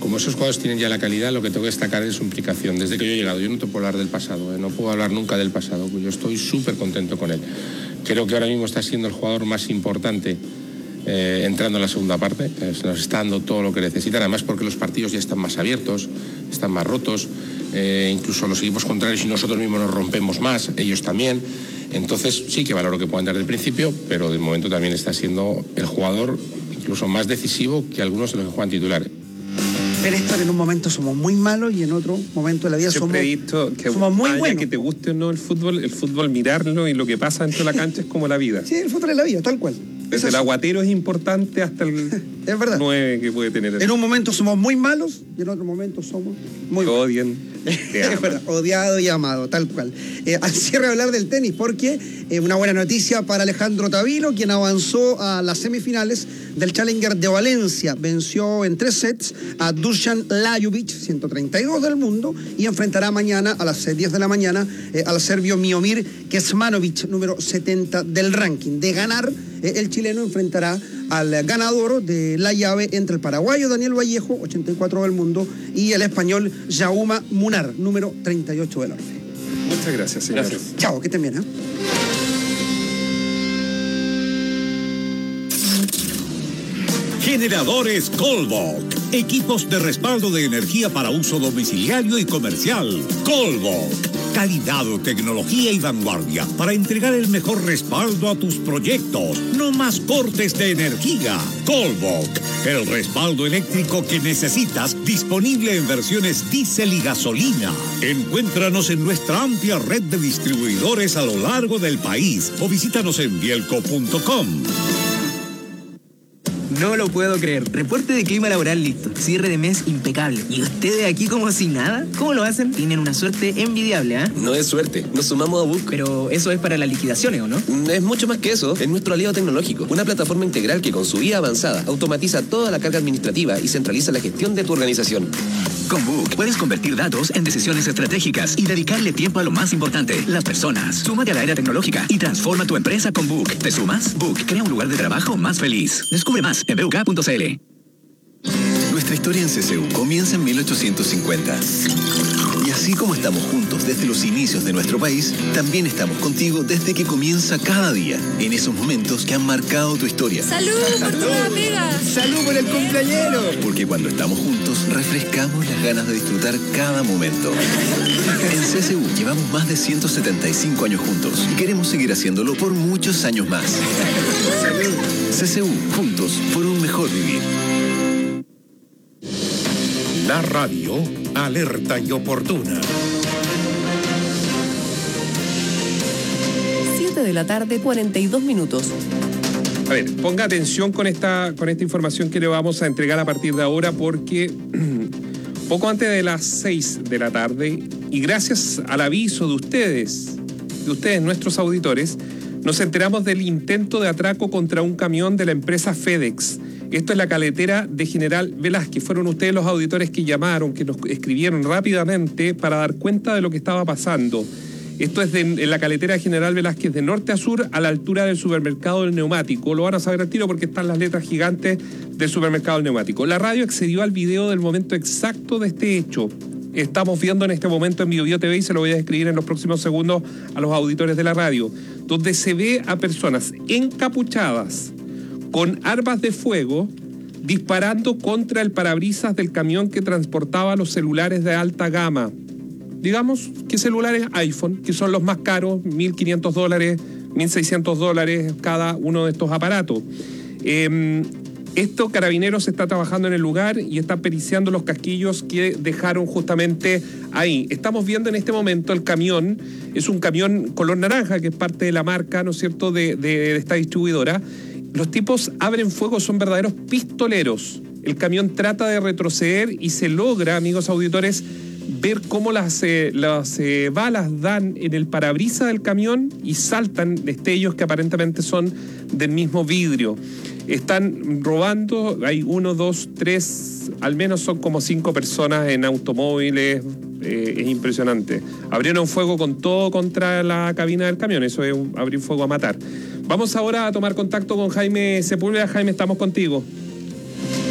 como esos jugadores tienen ya la calidad, lo que tengo que destacar es su implicación. Desde que yo he llegado, yo no te puedo hablar del pasado, ¿eh? no puedo hablar nunca del pasado, yo estoy súper contento con él. Creo que ahora mismo está siendo el jugador más importante eh, entrando en la segunda parte, eh, nos está dando todo lo que necesitan, además porque los partidos ya están más abiertos, están más rotos, eh, incluso los equipos contrarios y nosotros mismos nos rompemos más, ellos también. Entonces sí que valoro que puedan dar del principio, pero de momento también está siendo el jugador incluso más decisivo que algunos de los que juegan titulares. Pero esto en un momento somos muy malos y en otro momento de la vida somos, Siempre he visto que somos muy más allá buenos. Que te guste o no el fútbol, el fútbol mirarlo y lo que pasa dentro de la cancha es como la vida. Sí, el fútbol es la vida, tal cual. Desde el aguatero es importante hasta el es verdad. nueve que puede tener. En un momento somos muy malos y en otro momento somos muy buenos. Odian. Es verdad, odiado y amado, tal cual. Eh, al cierre hablar del tenis, porque eh, una buena noticia para Alejandro Tavilo, quien avanzó a las semifinales del Challenger de Valencia. Venció en tres sets a Dusan Lajovic, ciento treinta y dos del mundo, y enfrentará mañana a las diez de la mañana eh, al serbio Miomir Kecmanovic, número setenta del ranking. De ganar, eh, el chileno enfrentará al ganador de la llave entre el paraguayo Daniel Vallejo, ochenta y cuatro del mundo, y el español Jauma Munar, número treinta y ocho del orden. Muchas gracias, señores. Gracias. Chao, que estén bien, ¿eh? Generadores Colbok. Equipos de respaldo de energía para uso domiciliario y comercial. Colbok. Calidad, tecnología y vanguardia para entregar el mejor respaldo a tus proyectos. No más cortes de energía. Colbok. El respaldo eléctrico que necesitas, disponible en versiones diésel y gasolina. Encuéntranos en nuestra amplia red de distribuidores a lo largo del país o visítanos en bielco punto com. No lo puedo creer. Reporte de clima laboral listo. Cierre de mes impecable. ¿Y ustedes aquí como si nada? ¿Cómo lo hacen? Tienen una suerte envidiable, ¿ah? ¿eh? No es suerte. Nos sumamos a Book. Pero eso es para las liquidaciones, ¿o no? Es mucho más que eso. Es nuestro aliado tecnológico. Una plataforma integral que con su I A avanzada automatiza toda la carga administrativa y centraliza la gestión de tu organización. Con Book puedes convertir datos en decisiones estratégicas y dedicarle tiempo a lo más importante, las personas. Súmate a la era tecnológica y transforma tu empresa con Book. ¿Te sumas? Book crea un lugar de trabajo más feliz. Descubre más en b u k punto c l. Nuestra historia en C C U comienza en mil ochocientos cincuenta. Y así como estamos juntos desde los inicios de nuestro país, también estamos contigo desde que comienza cada día, en esos momentos que han marcado tu historia. ¡Salud por tus amigas! ¡Salud por el cumpleañero! Porque cuando estamos juntos, refrescamos las ganas de disfrutar cada momento. En C C U llevamos más de ciento setenta y cinco años juntos y queremos seguir haciéndolo por muchos años más. ¡Salud! C C U, juntos por un mejor vivir. La radio, alerta y oportuna. siete de la tarde, cuarenta y dos minutos. A ver, ponga atención con esta, con esta información que le vamos a entregar a partir de ahora, porque poco antes de las seis de la tarde, y gracias al aviso de ustedes, de ustedes, nuestros auditores, nos enteramos del intento de atraco contra un camión de la empresa FedEx. Esto es la caletera de General Velázquez. Fueron ustedes los auditores que llamaron, que nos escribieron rápidamente para dar cuenta de lo que estaba pasando. Esto es de, en la caletera de General Velázquez de norte a sur, a la altura del supermercado del neumático. Lo van a saber al tiro porque están las letras gigantes del supermercado del neumático. La radio accedió al video del momento exacto de este hecho. Estamos viendo en este momento en BioBio T V y se lo voy a describir en los próximos segundos a los auditores de la radio, donde se ve a personas encapuchadas con armas de fuego disparando contra el parabrisas del camión que transportaba los celulares de alta gama. Digamos que celulares iPhone, que son los más caros, mil quinientos dólares, mil seiscientos dólares cada uno de estos aparatos. Eh, esto, Carabineros está trabajando en el lugar y está periciando los casquillos que dejaron justamente ahí. Estamos viendo en este momento el camión, es un camión color naranja, que es parte de la marca, ¿no es cierto?, de, de, de esta distribuidora. Los tipos abren fuego, son verdaderos pistoleros. El camión trata de retroceder y se logra, amigos auditores, ver cómo las, eh, las eh, balas dan en el parabrisas del camión y saltan destellos que aparentemente son del mismo vidrio. Están robando, hay uno, dos, tres, al menos son como cinco personas en automóviles, eh, es impresionante. Abrieron fuego con todo contra la cabina del camión, eso es un, abrir fuego a matar. Vamos ahora a tomar contacto con Jaime Sepúlveda. Jaime, estamos contigo.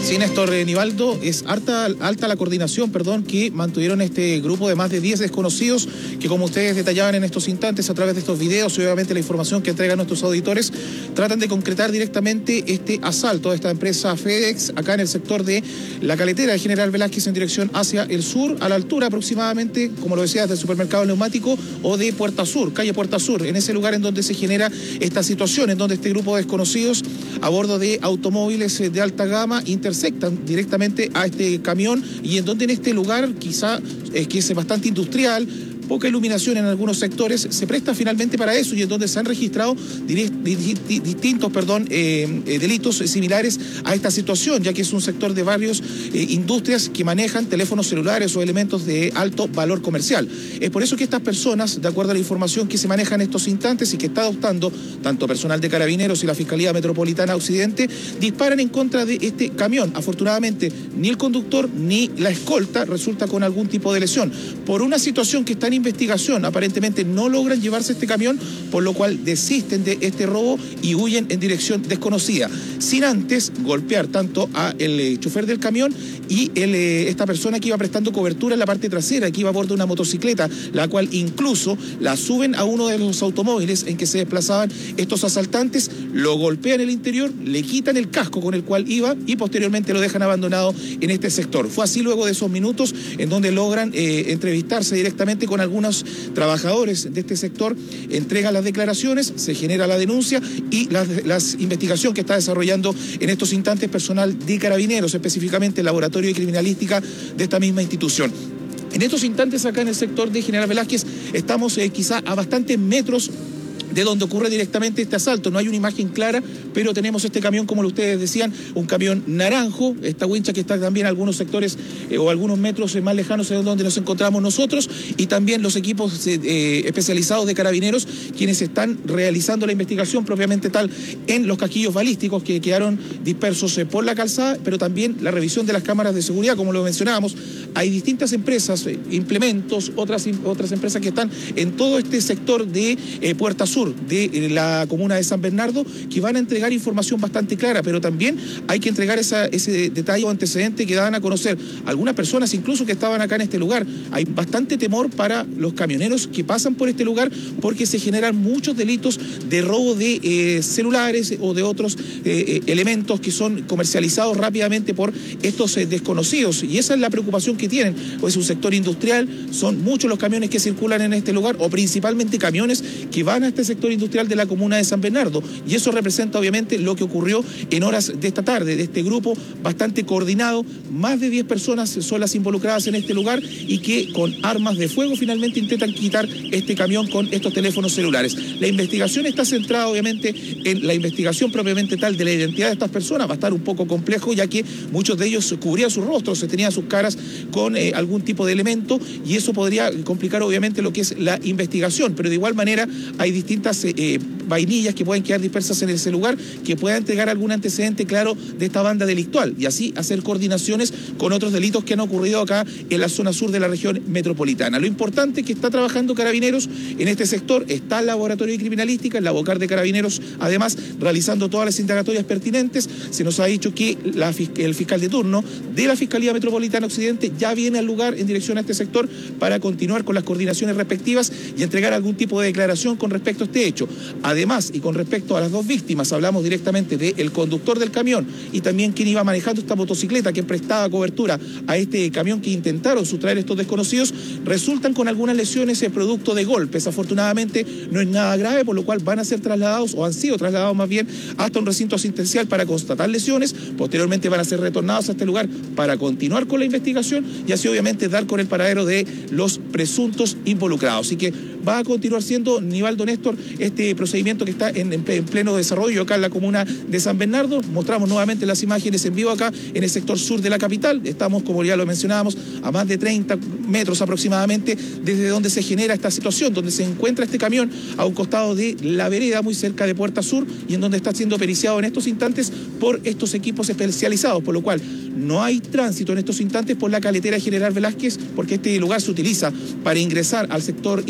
Sí, Néstor eh, Nivaldo, es alta, alta la coordinación, perdón, que mantuvieron este grupo de más de diez desconocidos que, como ustedes detallaban en estos instantes a través de estos videos y obviamente la información que entregan nuestros auditores, tratan de concretar directamente este asalto a esta empresa FedEx acá en el sector de la Caletera de General Velázquez en dirección hacia el sur, a la altura aproximadamente, como lo decías, del supermercado neumático o de Puerta Sur, calle Puerta Sur, en ese lugar en donde se genera esta situación, en donde este grupo de desconocidos a bordo de automóviles de alta gama intersectan directamente a este camión y en donde en este lugar, quizá es que es bastante industrial, poca iluminación en algunos sectores, se presta finalmente para eso y en donde se han registrado distintos perdón, eh, eh, delitos similares a esta situación, ya que es un sector de varios eh, industrias que manejan teléfonos celulares o elementos de alto valor comercial. Es por eso que estas personas, de acuerdo a la información que se maneja en estos instantes y que está adoptando tanto personal de Carabineros y la Fiscalía Metropolitana Occidente, disparan en contra de este camión. Afortunadamente, ni el conductor ni la escolta resulta con algún tipo de lesión. Por una situación que está en investigación, aparentemente no logran llevarse este camión, por lo cual desisten de este robo y huyen en dirección desconocida, sin antes golpear tanto a el eh, chofer del camión y el, eh, esta persona que iba prestando cobertura en la parte trasera, que iba a bordo de una motocicleta, la cual incluso la suben a uno de los automóviles en que se desplazaban estos asaltantes, lo golpean en el interior, le quitan el casco con el cual iba y posteriormente lo dejan abandonado en este sector. Fue así luego de esos minutos en donde logran eh, entrevistarse directamente con algunos trabajadores de este sector, entregan las declaraciones, se genera la denuncia y la las investigación que está desarrollando en estos instantes personal de Carabineros, específicamente el Laboratorio de Criminalística de esta misma institución. En estos instantes acá en el sector de General Velázquez estamos eh, quizá a bastantes metros de donde ocurre directamente este asalto. No hay una imagen clara, pero tenemos este camión, como ustedes decían, un camión naranjo, esta wincha que está también en algunos sectores eh, o algunos metros eh, más lejanos de donde nos encontramos nosotros, y también los equipos eh, eh, especializados de Carabineros, quienes están realizando la investigación propiamente tal en los casquillos balísticos que quedaron dispersos eh, por la calzada, pero también la revisión de las cámaras de seguridad, como lo mencionábamos. Hay distintas empresas, eh, implementos, otras, otras empresas que están en todo este sector de eh, Puerta Sur, de la comuna de San Bernardo, que van a entregar información bastante clara, pero también hay que entregar esa, ese detalle o antecedente que daban a conocer algunas personas incluso que estaban acá en este lugar. Hay bastante temor para los camioneros que pasan por este lugar porque se generan muchos delitos de robo de eh, celulares o de otros eh, elementos que son comercializados rápidamente por estos eh, desconocidos, y esa es la preocupación que tienen. Pues es un sector industrial, son muchos los camiones que circulan en este lugar, o principalmente camiones que van a este sector industrial de la comuna de San Bernardo, y eso representa obviamente lo que ocurrió en horas de esta tarde, de este grupo bastante coordinado. Más de diez personas son las involucradas en este lugar y que con armas de fuego finalmente intentan quitar este camión con estos teléfonos celulares. La investigación está centrada obviamente en la investigación propiamente tal de la identidad de estas personas. Va a estar un poco complejo, ya que muchos de ellos cubrían sus rostros, se tenían sus caras con eh, algún tipo de elemento, y eso podría complicar obviamente lo que es la investigación, pero de igual manera hay distintas Eh, vainillas que pueden quedar dispersas en ese lugar, que pueda entregar algún antecedente claro de esta banda delictual y así hacer coordinaciones con otros delitos que han ocurrido acá en la zona sur de la región metropolitana. Lo importante es que está trabajando Carabineros en este sector, está el Laboratorio de Criminalística, el Labocar de Carabineros, además realizando todas las indagatorias pertinentes. Se nos ha dicho que la, el fiscal de turno de la Fiscalía Metropolitana Occidente ya viene al lugar en dirección a este sector para continuar con las coordinaciones respectivas y entregar algún tipo de declaración con respecto a este hecho. Además, y con respecto a las dos víctimas, hablamos directamente del conductor del camión y también quien iba manejando esta motocicleta, que prestaba cobertura a este camión que intentaron sustraer estos desconocidos, resultan con algunas lesiones en producto de golpes. Afortunadamente no es nada grave, por lo cual van a ser trasladados, o han sido trasladados más bien, hasta un recinto asistencial para constatar lesiones. Posteriormente van a ser retornados a este lugar para continuar con la investigación y así obviamente dar con el paradero de los presuntos involucrados. Así que va a continuar siendo, Nivaldo, Néstor, este procedimiento que está en, en pleno desarrollo acá en la comuna de San Bernardo. Mostramos nuevamente las imágenes en vivo acá en el sector sur de la capital. Estamos, como ya lo mencionábamos, a más de treinta metros aproximadamente desde donde se genera esta situación, donde se encuentra este camión a un costado de la vereda, muy cerca de Puerta Sur, y en donde está siendo periciado en estos instantes por estos equipos especializados, por lo cual no hay tránsito en estos instantes por la Caletera General Velázquez, porque este lugar se utiliza para ingresar al sector industrial,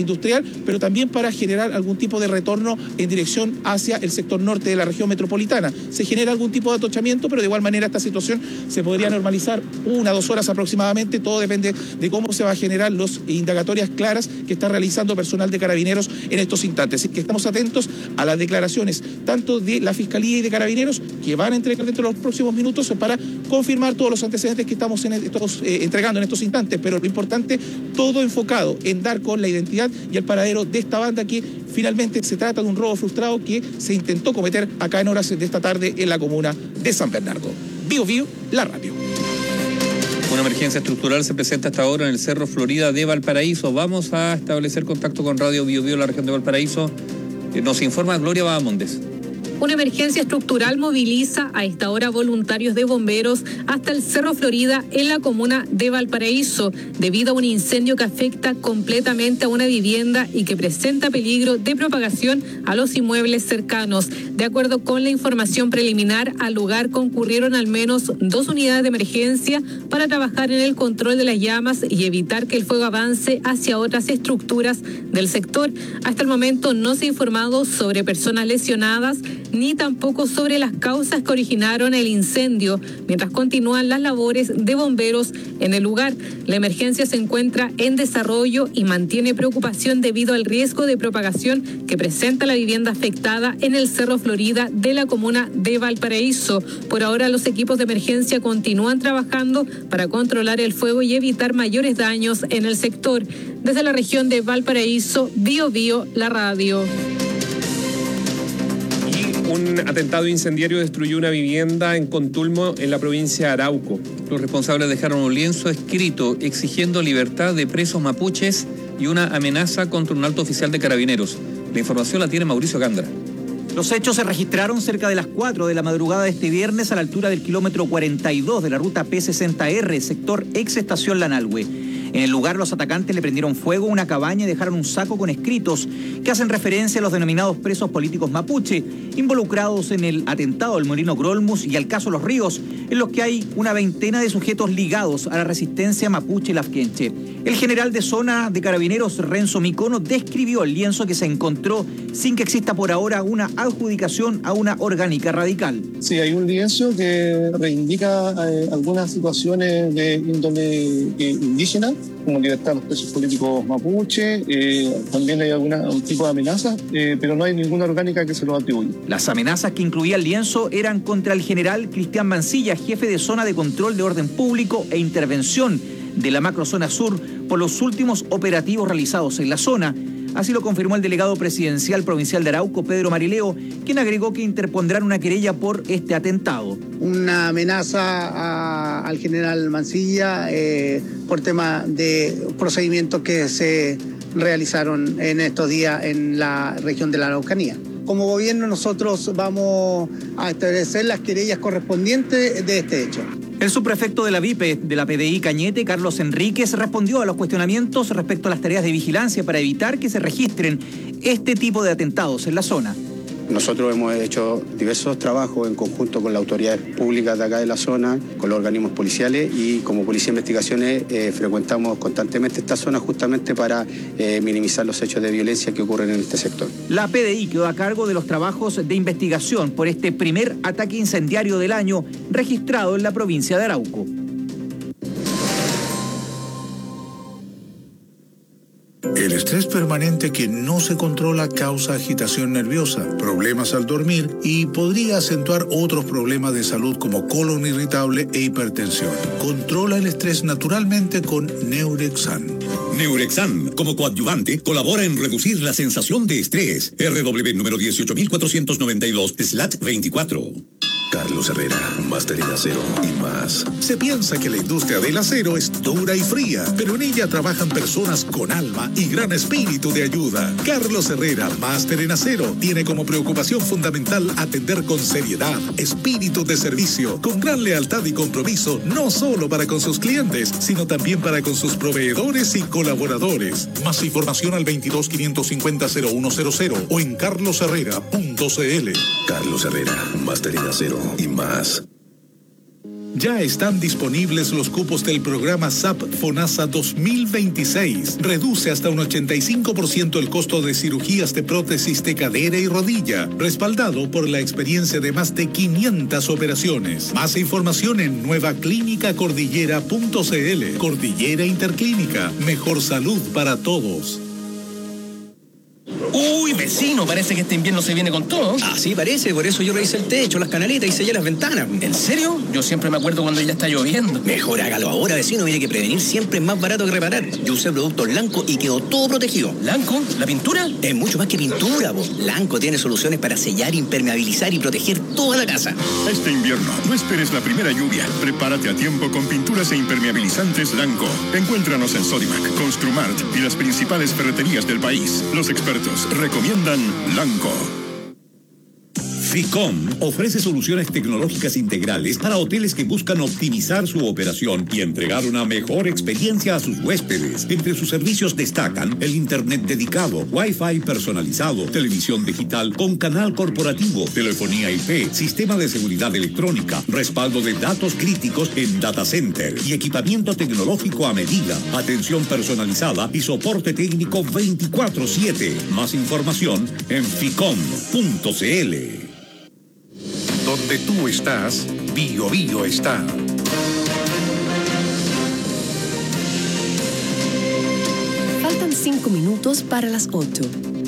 pero también para generar algún tipo de retorno en dirección hacia el sector norte de la región metropolitana. Se genera algún tipo de atochamiento, pero de igual manera esta situación se podría normalizar una, dos horas aproximadamente. Todo depende de cómo se va a generar las indagatorias claras que está realizando personal de Carabineros en estos instantes. Así que estamos atentos a las declaraciones tanto de la Fiscalía y de Carabineros, que van a entregar dentro de los próximos minutos para confirmar todos los antecedentes que estamos en estos, eh, entregando en estos instantes. Pero lo importante, todo enfocado en dar con la identidad y el paradero de esta banda, que finalmente se trata de un robo frustrado que se intentó cometer acá en horas de esta tarde en la comuna de San Bernardo. Bio Bio, la radio. Una emergencia estructural se presenta hasta ahora en el Cerro Florida de Valparaíso. Vamos a establecer contacto con Radio Bio Bio, la región de Valparaíso. Nos informa Gloria Bahamondes. Una emergencia estructural moviliza a esta hora voluntarios de bomberos hasta el Cerro Florida en la comuna de Valparaíso, debido a un incendio que afecta completamente a una vivienda y que presenta peligro de propagación a los inmuebles cercanos. De acuerdo con la información preliminar, al lugar concurrieron al menos dos unidades de emergencia para trabajar en el control de las llamas y evitar que el fuego avance hacia otras estructuras del sector. Hasta el momento no se ha informado sobre personas lesionadas ni tampoco sobre las causas que originaron el incendio, mientras continúan las labores de bomberos en el lugar. La emergencia se encuentra en desarrollo y mantiene preocupación debido al riesgo de propagación que presenta la vivienda afectada en el Cerro Florida de la comuna de Valparaíso. Por ahora, los equipos de emergencia continúan trabajando para controlar el fuego y evitar mayores daños en el sector. Desde la región de Valparaíso, Bio Bio, la radio. Un atentado incendiario destruyó una vivienda en Contulmo, en la provincia de Arauco. Los responsables dejaron un lienzo escrito exigiendo libertad de presos mapuches y una amenaza contra un alto oficial de Carabineros. La información la tiene Mauricio Gándara. Los hechos se registraron cerca de las cuatro de la madrugada de este viernes a la altura del kilómetro cuarenta y dos de la ruta P sesenta R, sector ex estación Lanalhue. En el lugar, los atacantes le prendieron fuego a una cabaña y dejaron un saco con escritos que hacen referencia a los denominados presos políticos mapuche, involucrados en el atentado del Molino Grolmus y al caso Los Ríos, en los que hay una veintena de sujetos ligados a la resistencia mapuche lafkenche. El general de zona de Carabineros, Renzo Micono, describió el lienzo que se encontró sin que exista por ahora una adjudicación a una orgánica radical. Sí, hay un lienzo que reivindica eh, algunas situaciones de índole eh, indígena, como libertad de los presos políticos mapuche, eh, también hay alguna, un tipo de amenazas, eh, pero no hay ninguna orgánica que se lo atribuya. Las amenazas que incluía el lienzo eran contra el general Cristian Mancilla, jefe de zona de control de orden público e intervención de la macrozona sur, por los últimos operativos realizados en la zona. Así lo confirmó el delegado presidencial provincial de Arauco, Pedro Marileo, quien agregó que interpondrán una querella por este atentado. Una amenaza a, al general Mancilla eh, por tema de procedimientos que se realizaron en estos días en la región de la Araucanía. Como gobierno nosotros vamos a establecer las querellas correspondientes de este hecho. El subprefecto de la VIPE de la P D I Cañete, Carlos Enríquez, respondió a los cuestionamientos respecto a las tareas de vigilancia para evitar que se registren este tipo de atentados en la zona. Nosotros hemos hecho diversos trabajos en conjunto con las autoridades públicas de acá de la zona, con los organismos policiales, y como Policía de Investigaciones eh, frecuentamos constantemente esta zona justamente para eh, minimizar los hechos de violencia que ocurren en este sector. La P D I quedó a cargo de los trabajos de investigación por este primer ataque incendiario del año registrado en la provincia de Arauco. El estrés permanente que no se controla causa agitación nerviosa, problemas al dormir y podría acentuar otros problemas de salud como colon irritable e hipertensión. Controla el estrés naturalmente con Neurexan. Neurexan, como coadyuvante, colabora en reducir la sensación de estrés. R W número dieciocho mil cuatrocientos noventa y dos, slash veinticuatro. Carlos Herrera, máster en acero y más. Se piensa que la industria del acero es dura y fría, pero en ella trabajan personas con alma y gran espíritu de ayuda. Carlos Herrera, máster en acero, tiene como preocupación fundamental atender con seriedad, espíritu de servicio, con gran lealtad y compromiso, no solo para con sus clientes, sino también para con sus proveedores y colaboradores. Más información al veintidós quinientos cincuenta cero uno cero cero o en carlos herrera punto c l. Carlos Herrera, máster en acero y más. Ya están disponibles los cupos del programa S A P FONASA dos mil veintiséis. Reduce hasta un ochenta y cinco por ciento el costo de cirugías de prótesis de cadera y rodilla, respaldado por la experiencia de más de quinientas operaciones. Más información en nueva clínica cordillera punto c l. Cordillera Interclínica, mejor salud para todos. Uy, vecino, parece que este invierno se viene con todo. Así parece, por eso yo revisé el techo, las canaletas y sellé las ventanas. ¿En serio? Yo siempre me acuerdo cuando ya está lloviendo. Mejor hágalo ahora, vecino, mire que prevenir siempre es más barato que reparar. Yo usé productos Lanco y quedó todo protegido. ¿Lanco? ¿La pintura? Es mucho más que pintura, vos. Lanco tiene soluciones para sellar, impermeabilizar y proteger toda la casa. Este invierno, no esperes la primera lluvia. Prepárate a tiempo con pinturas e impermeabilizantes Lanco. Encuéntranos en Sodimac, Construmart y las principales ferreterías del país. Los expertos recomiendan Lanco. FICOM ofrece soluciones tecnológicas integrales para hoteles que buscan optimizar su operación y entregar una mejor experiencia a sus huéspedes. Entre sus servicios destacan el internet dedicado, Wi-Fi personalizado, televisión digital con canal corporativo, telefonía I P, sistema de seguridad electrónica, respaldo de datos críticos en data center y equipamiento tecnológico a medida, atención personalizada y soporte técnico veinticuatro siete. Más información en ficom punto c l. Donde tú estás, Bio Bio está. Faltan cinco minutos para las ocho.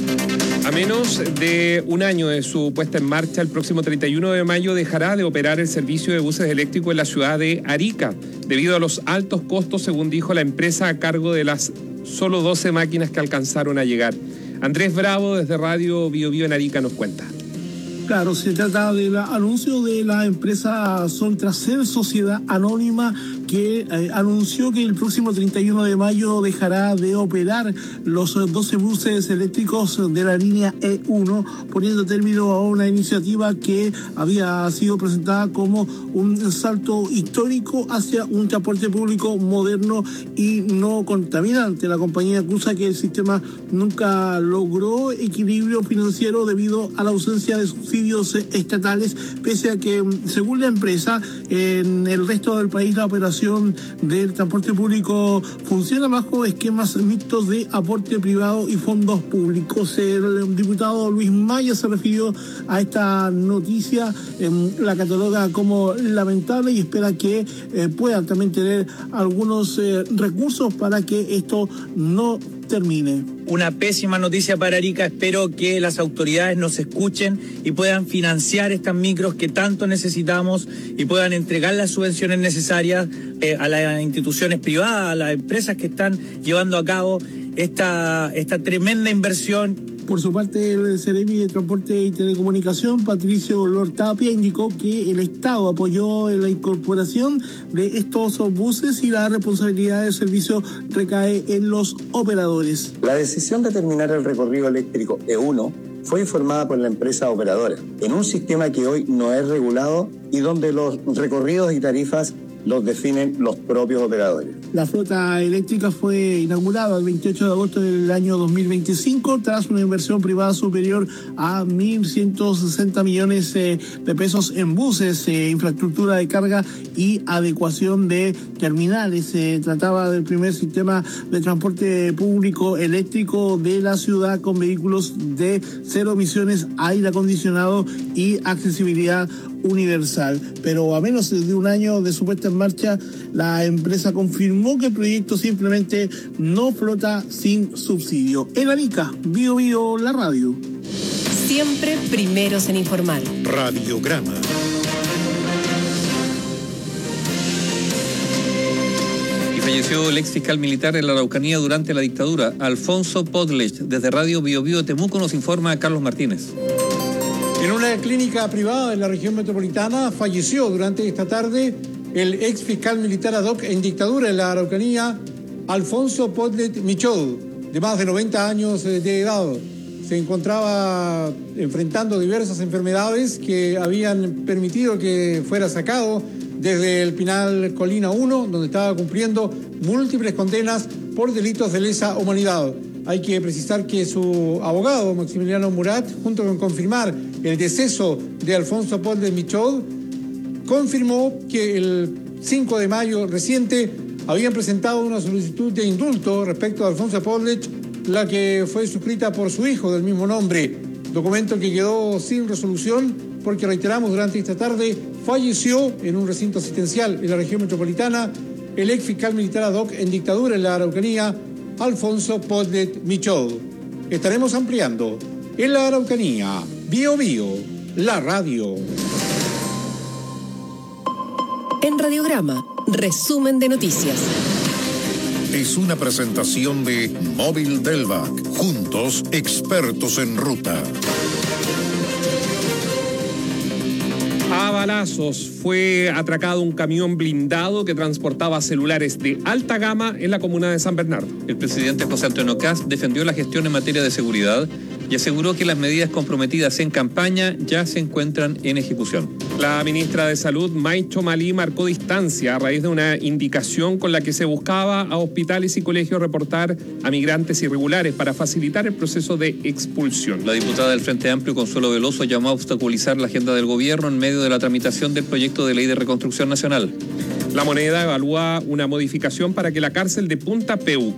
A menos de un año de su puesta en marcha, el próximo treinta y uno de mayo dejará de operar el servicio de buses eléctricos en la ciudad de Arica, debido a los altos costos, según dijo la empresa, a cargo de las solo doce máquinas que alcanzaron a llegar. Andrés Bravo, desde Radio Bio Bio en Arica, nos cuenta. Claro, se trata del anuncio de la empresa Soltracel, sociedad anónima, que eh, anunció que el próximo treinta y uno de mayo dejará de operar los doce buses eléctricos de la línea E uno, poniendo término a una iniciativa que había sido presentada como un salto histórico hacia un transporte público moderno y no contaminante. La compañía acusa que el sistema nunca logró equilibrio financiero debido a la ausencia de subsidios estatales, pese a que, según la empresa, en el resto del país la operación del transporte público funciona bajo esquemas mixtos de aporte privado y fondos públicos. El diputado Luis Maya se refirió a esta noticia, eh, la cataloga como lamentable y espera que eh, puedan también tener algunos eh, recursos para que esto no termine. Una pésima noticia para Arica. Espero que las autoridades nos escuchen y puedan financiar estas micros que tanto necesitamos y puedan entregar las subvenciones necesarias eh, a las instituciones privadas, a las empresas que están llevando a cabo esta, esta tremenda inversión. Por su parte, el Seremi de Transporte y Telecomunicación, Patricio Lortapia, indicó que el Estado apoyó la incorporación de estos buses y la responsabilidad del servicio recae en los operadores. La decisión de terminar el recorrido eléctrico E uno fue informada por la empresa operadora, en un sistema que hoy no es regulado y donde los recorridos y tarifas los definen los propios operadores. La flota eléctrica fue inaugurada el veintiocho de agosto del año dos mil veinticinco tras una inversión privada superior a mil ciento sesenta millones eh, de pesos en buses, eh, infraestructura de carga y adecuación de terminales. Se trataba del primer sistema de transporte público eléctrico de la ciudad con vehículos de cero emisiones, aire acondicionado y accesibilidad universal. Pero a menos de un año de su puesta en marcha, la empresa confirmó que el proyecto simplemente no flota sin subsidio. En Arica, Bio Bio, la radio. Siempre primeros en informar. Radiograma. Y falleció el ex fiscal militar en la Araucanía durante la dictadura, Alfonso Podlech. Desde Radio Bio Bio Temuco nos informa Carlos Martínez. En una clínica privada de la región metropolitana falleció durante esta tarde el ex fiscal militar ad hoc en dictadura en la Araucanía, Alfonso Podlech Michaud, de más de noventa años de edad. Se encontraba enfrentando diversas enfermedades que habían permitido que fuera sacado desde el penal Colina uno, donde estaba cumpliendo múltiples condenas por delitos de lesa humanidad. Hay que precisar que su abogado, Maximiliano Murat, junto con confirmar el deceso de Alfonso Podlech Michaud, confirmó que el cinco de mayo reciente habían presentado una solicitud de indulto respecto a Alfonso Podlech, la que fue suscrita por su hijo del mismo nombre, documento que quedó sin resolución porque, reiteramos, durante esta tarde falleció en un recinto asistencial en la región metropolitana el ex fiscal militar ad hoc en dictadura en la Araucanía, Alfonso Podlech Michaud. Estaremos ampliando en la Araucanía, Bio Bio, la radio. En Radiograma, resumen de noticias. Es una presentación de Móvil Delvac. Juntos, expertos en ruta. A balazos fue atracado un camión blindado que transportaba celulares de alta gama en la comuna de San Bernardo. El presidente José Antonio Kast defendió la gestión en materia de seguridad y aseguró que las medidas comprometidas en campaña ya se encuentran en ejecución. La ministra de Salud, May Chomalí, marcó distancia a raíz de una indicación con la que se buscaba a hospitales y colegios reportar a migrantes irregulares para facilitar el proceso de expulsión. La diputada del Frente Amplio, Consuelo Veloso, llamó a obstaculizar la agenda del gobierno en medio de la tramitación del proyecto de ley de reconstrucción nacional. La Moneda evalúa una modificación para que la cárcel de Punta Peuco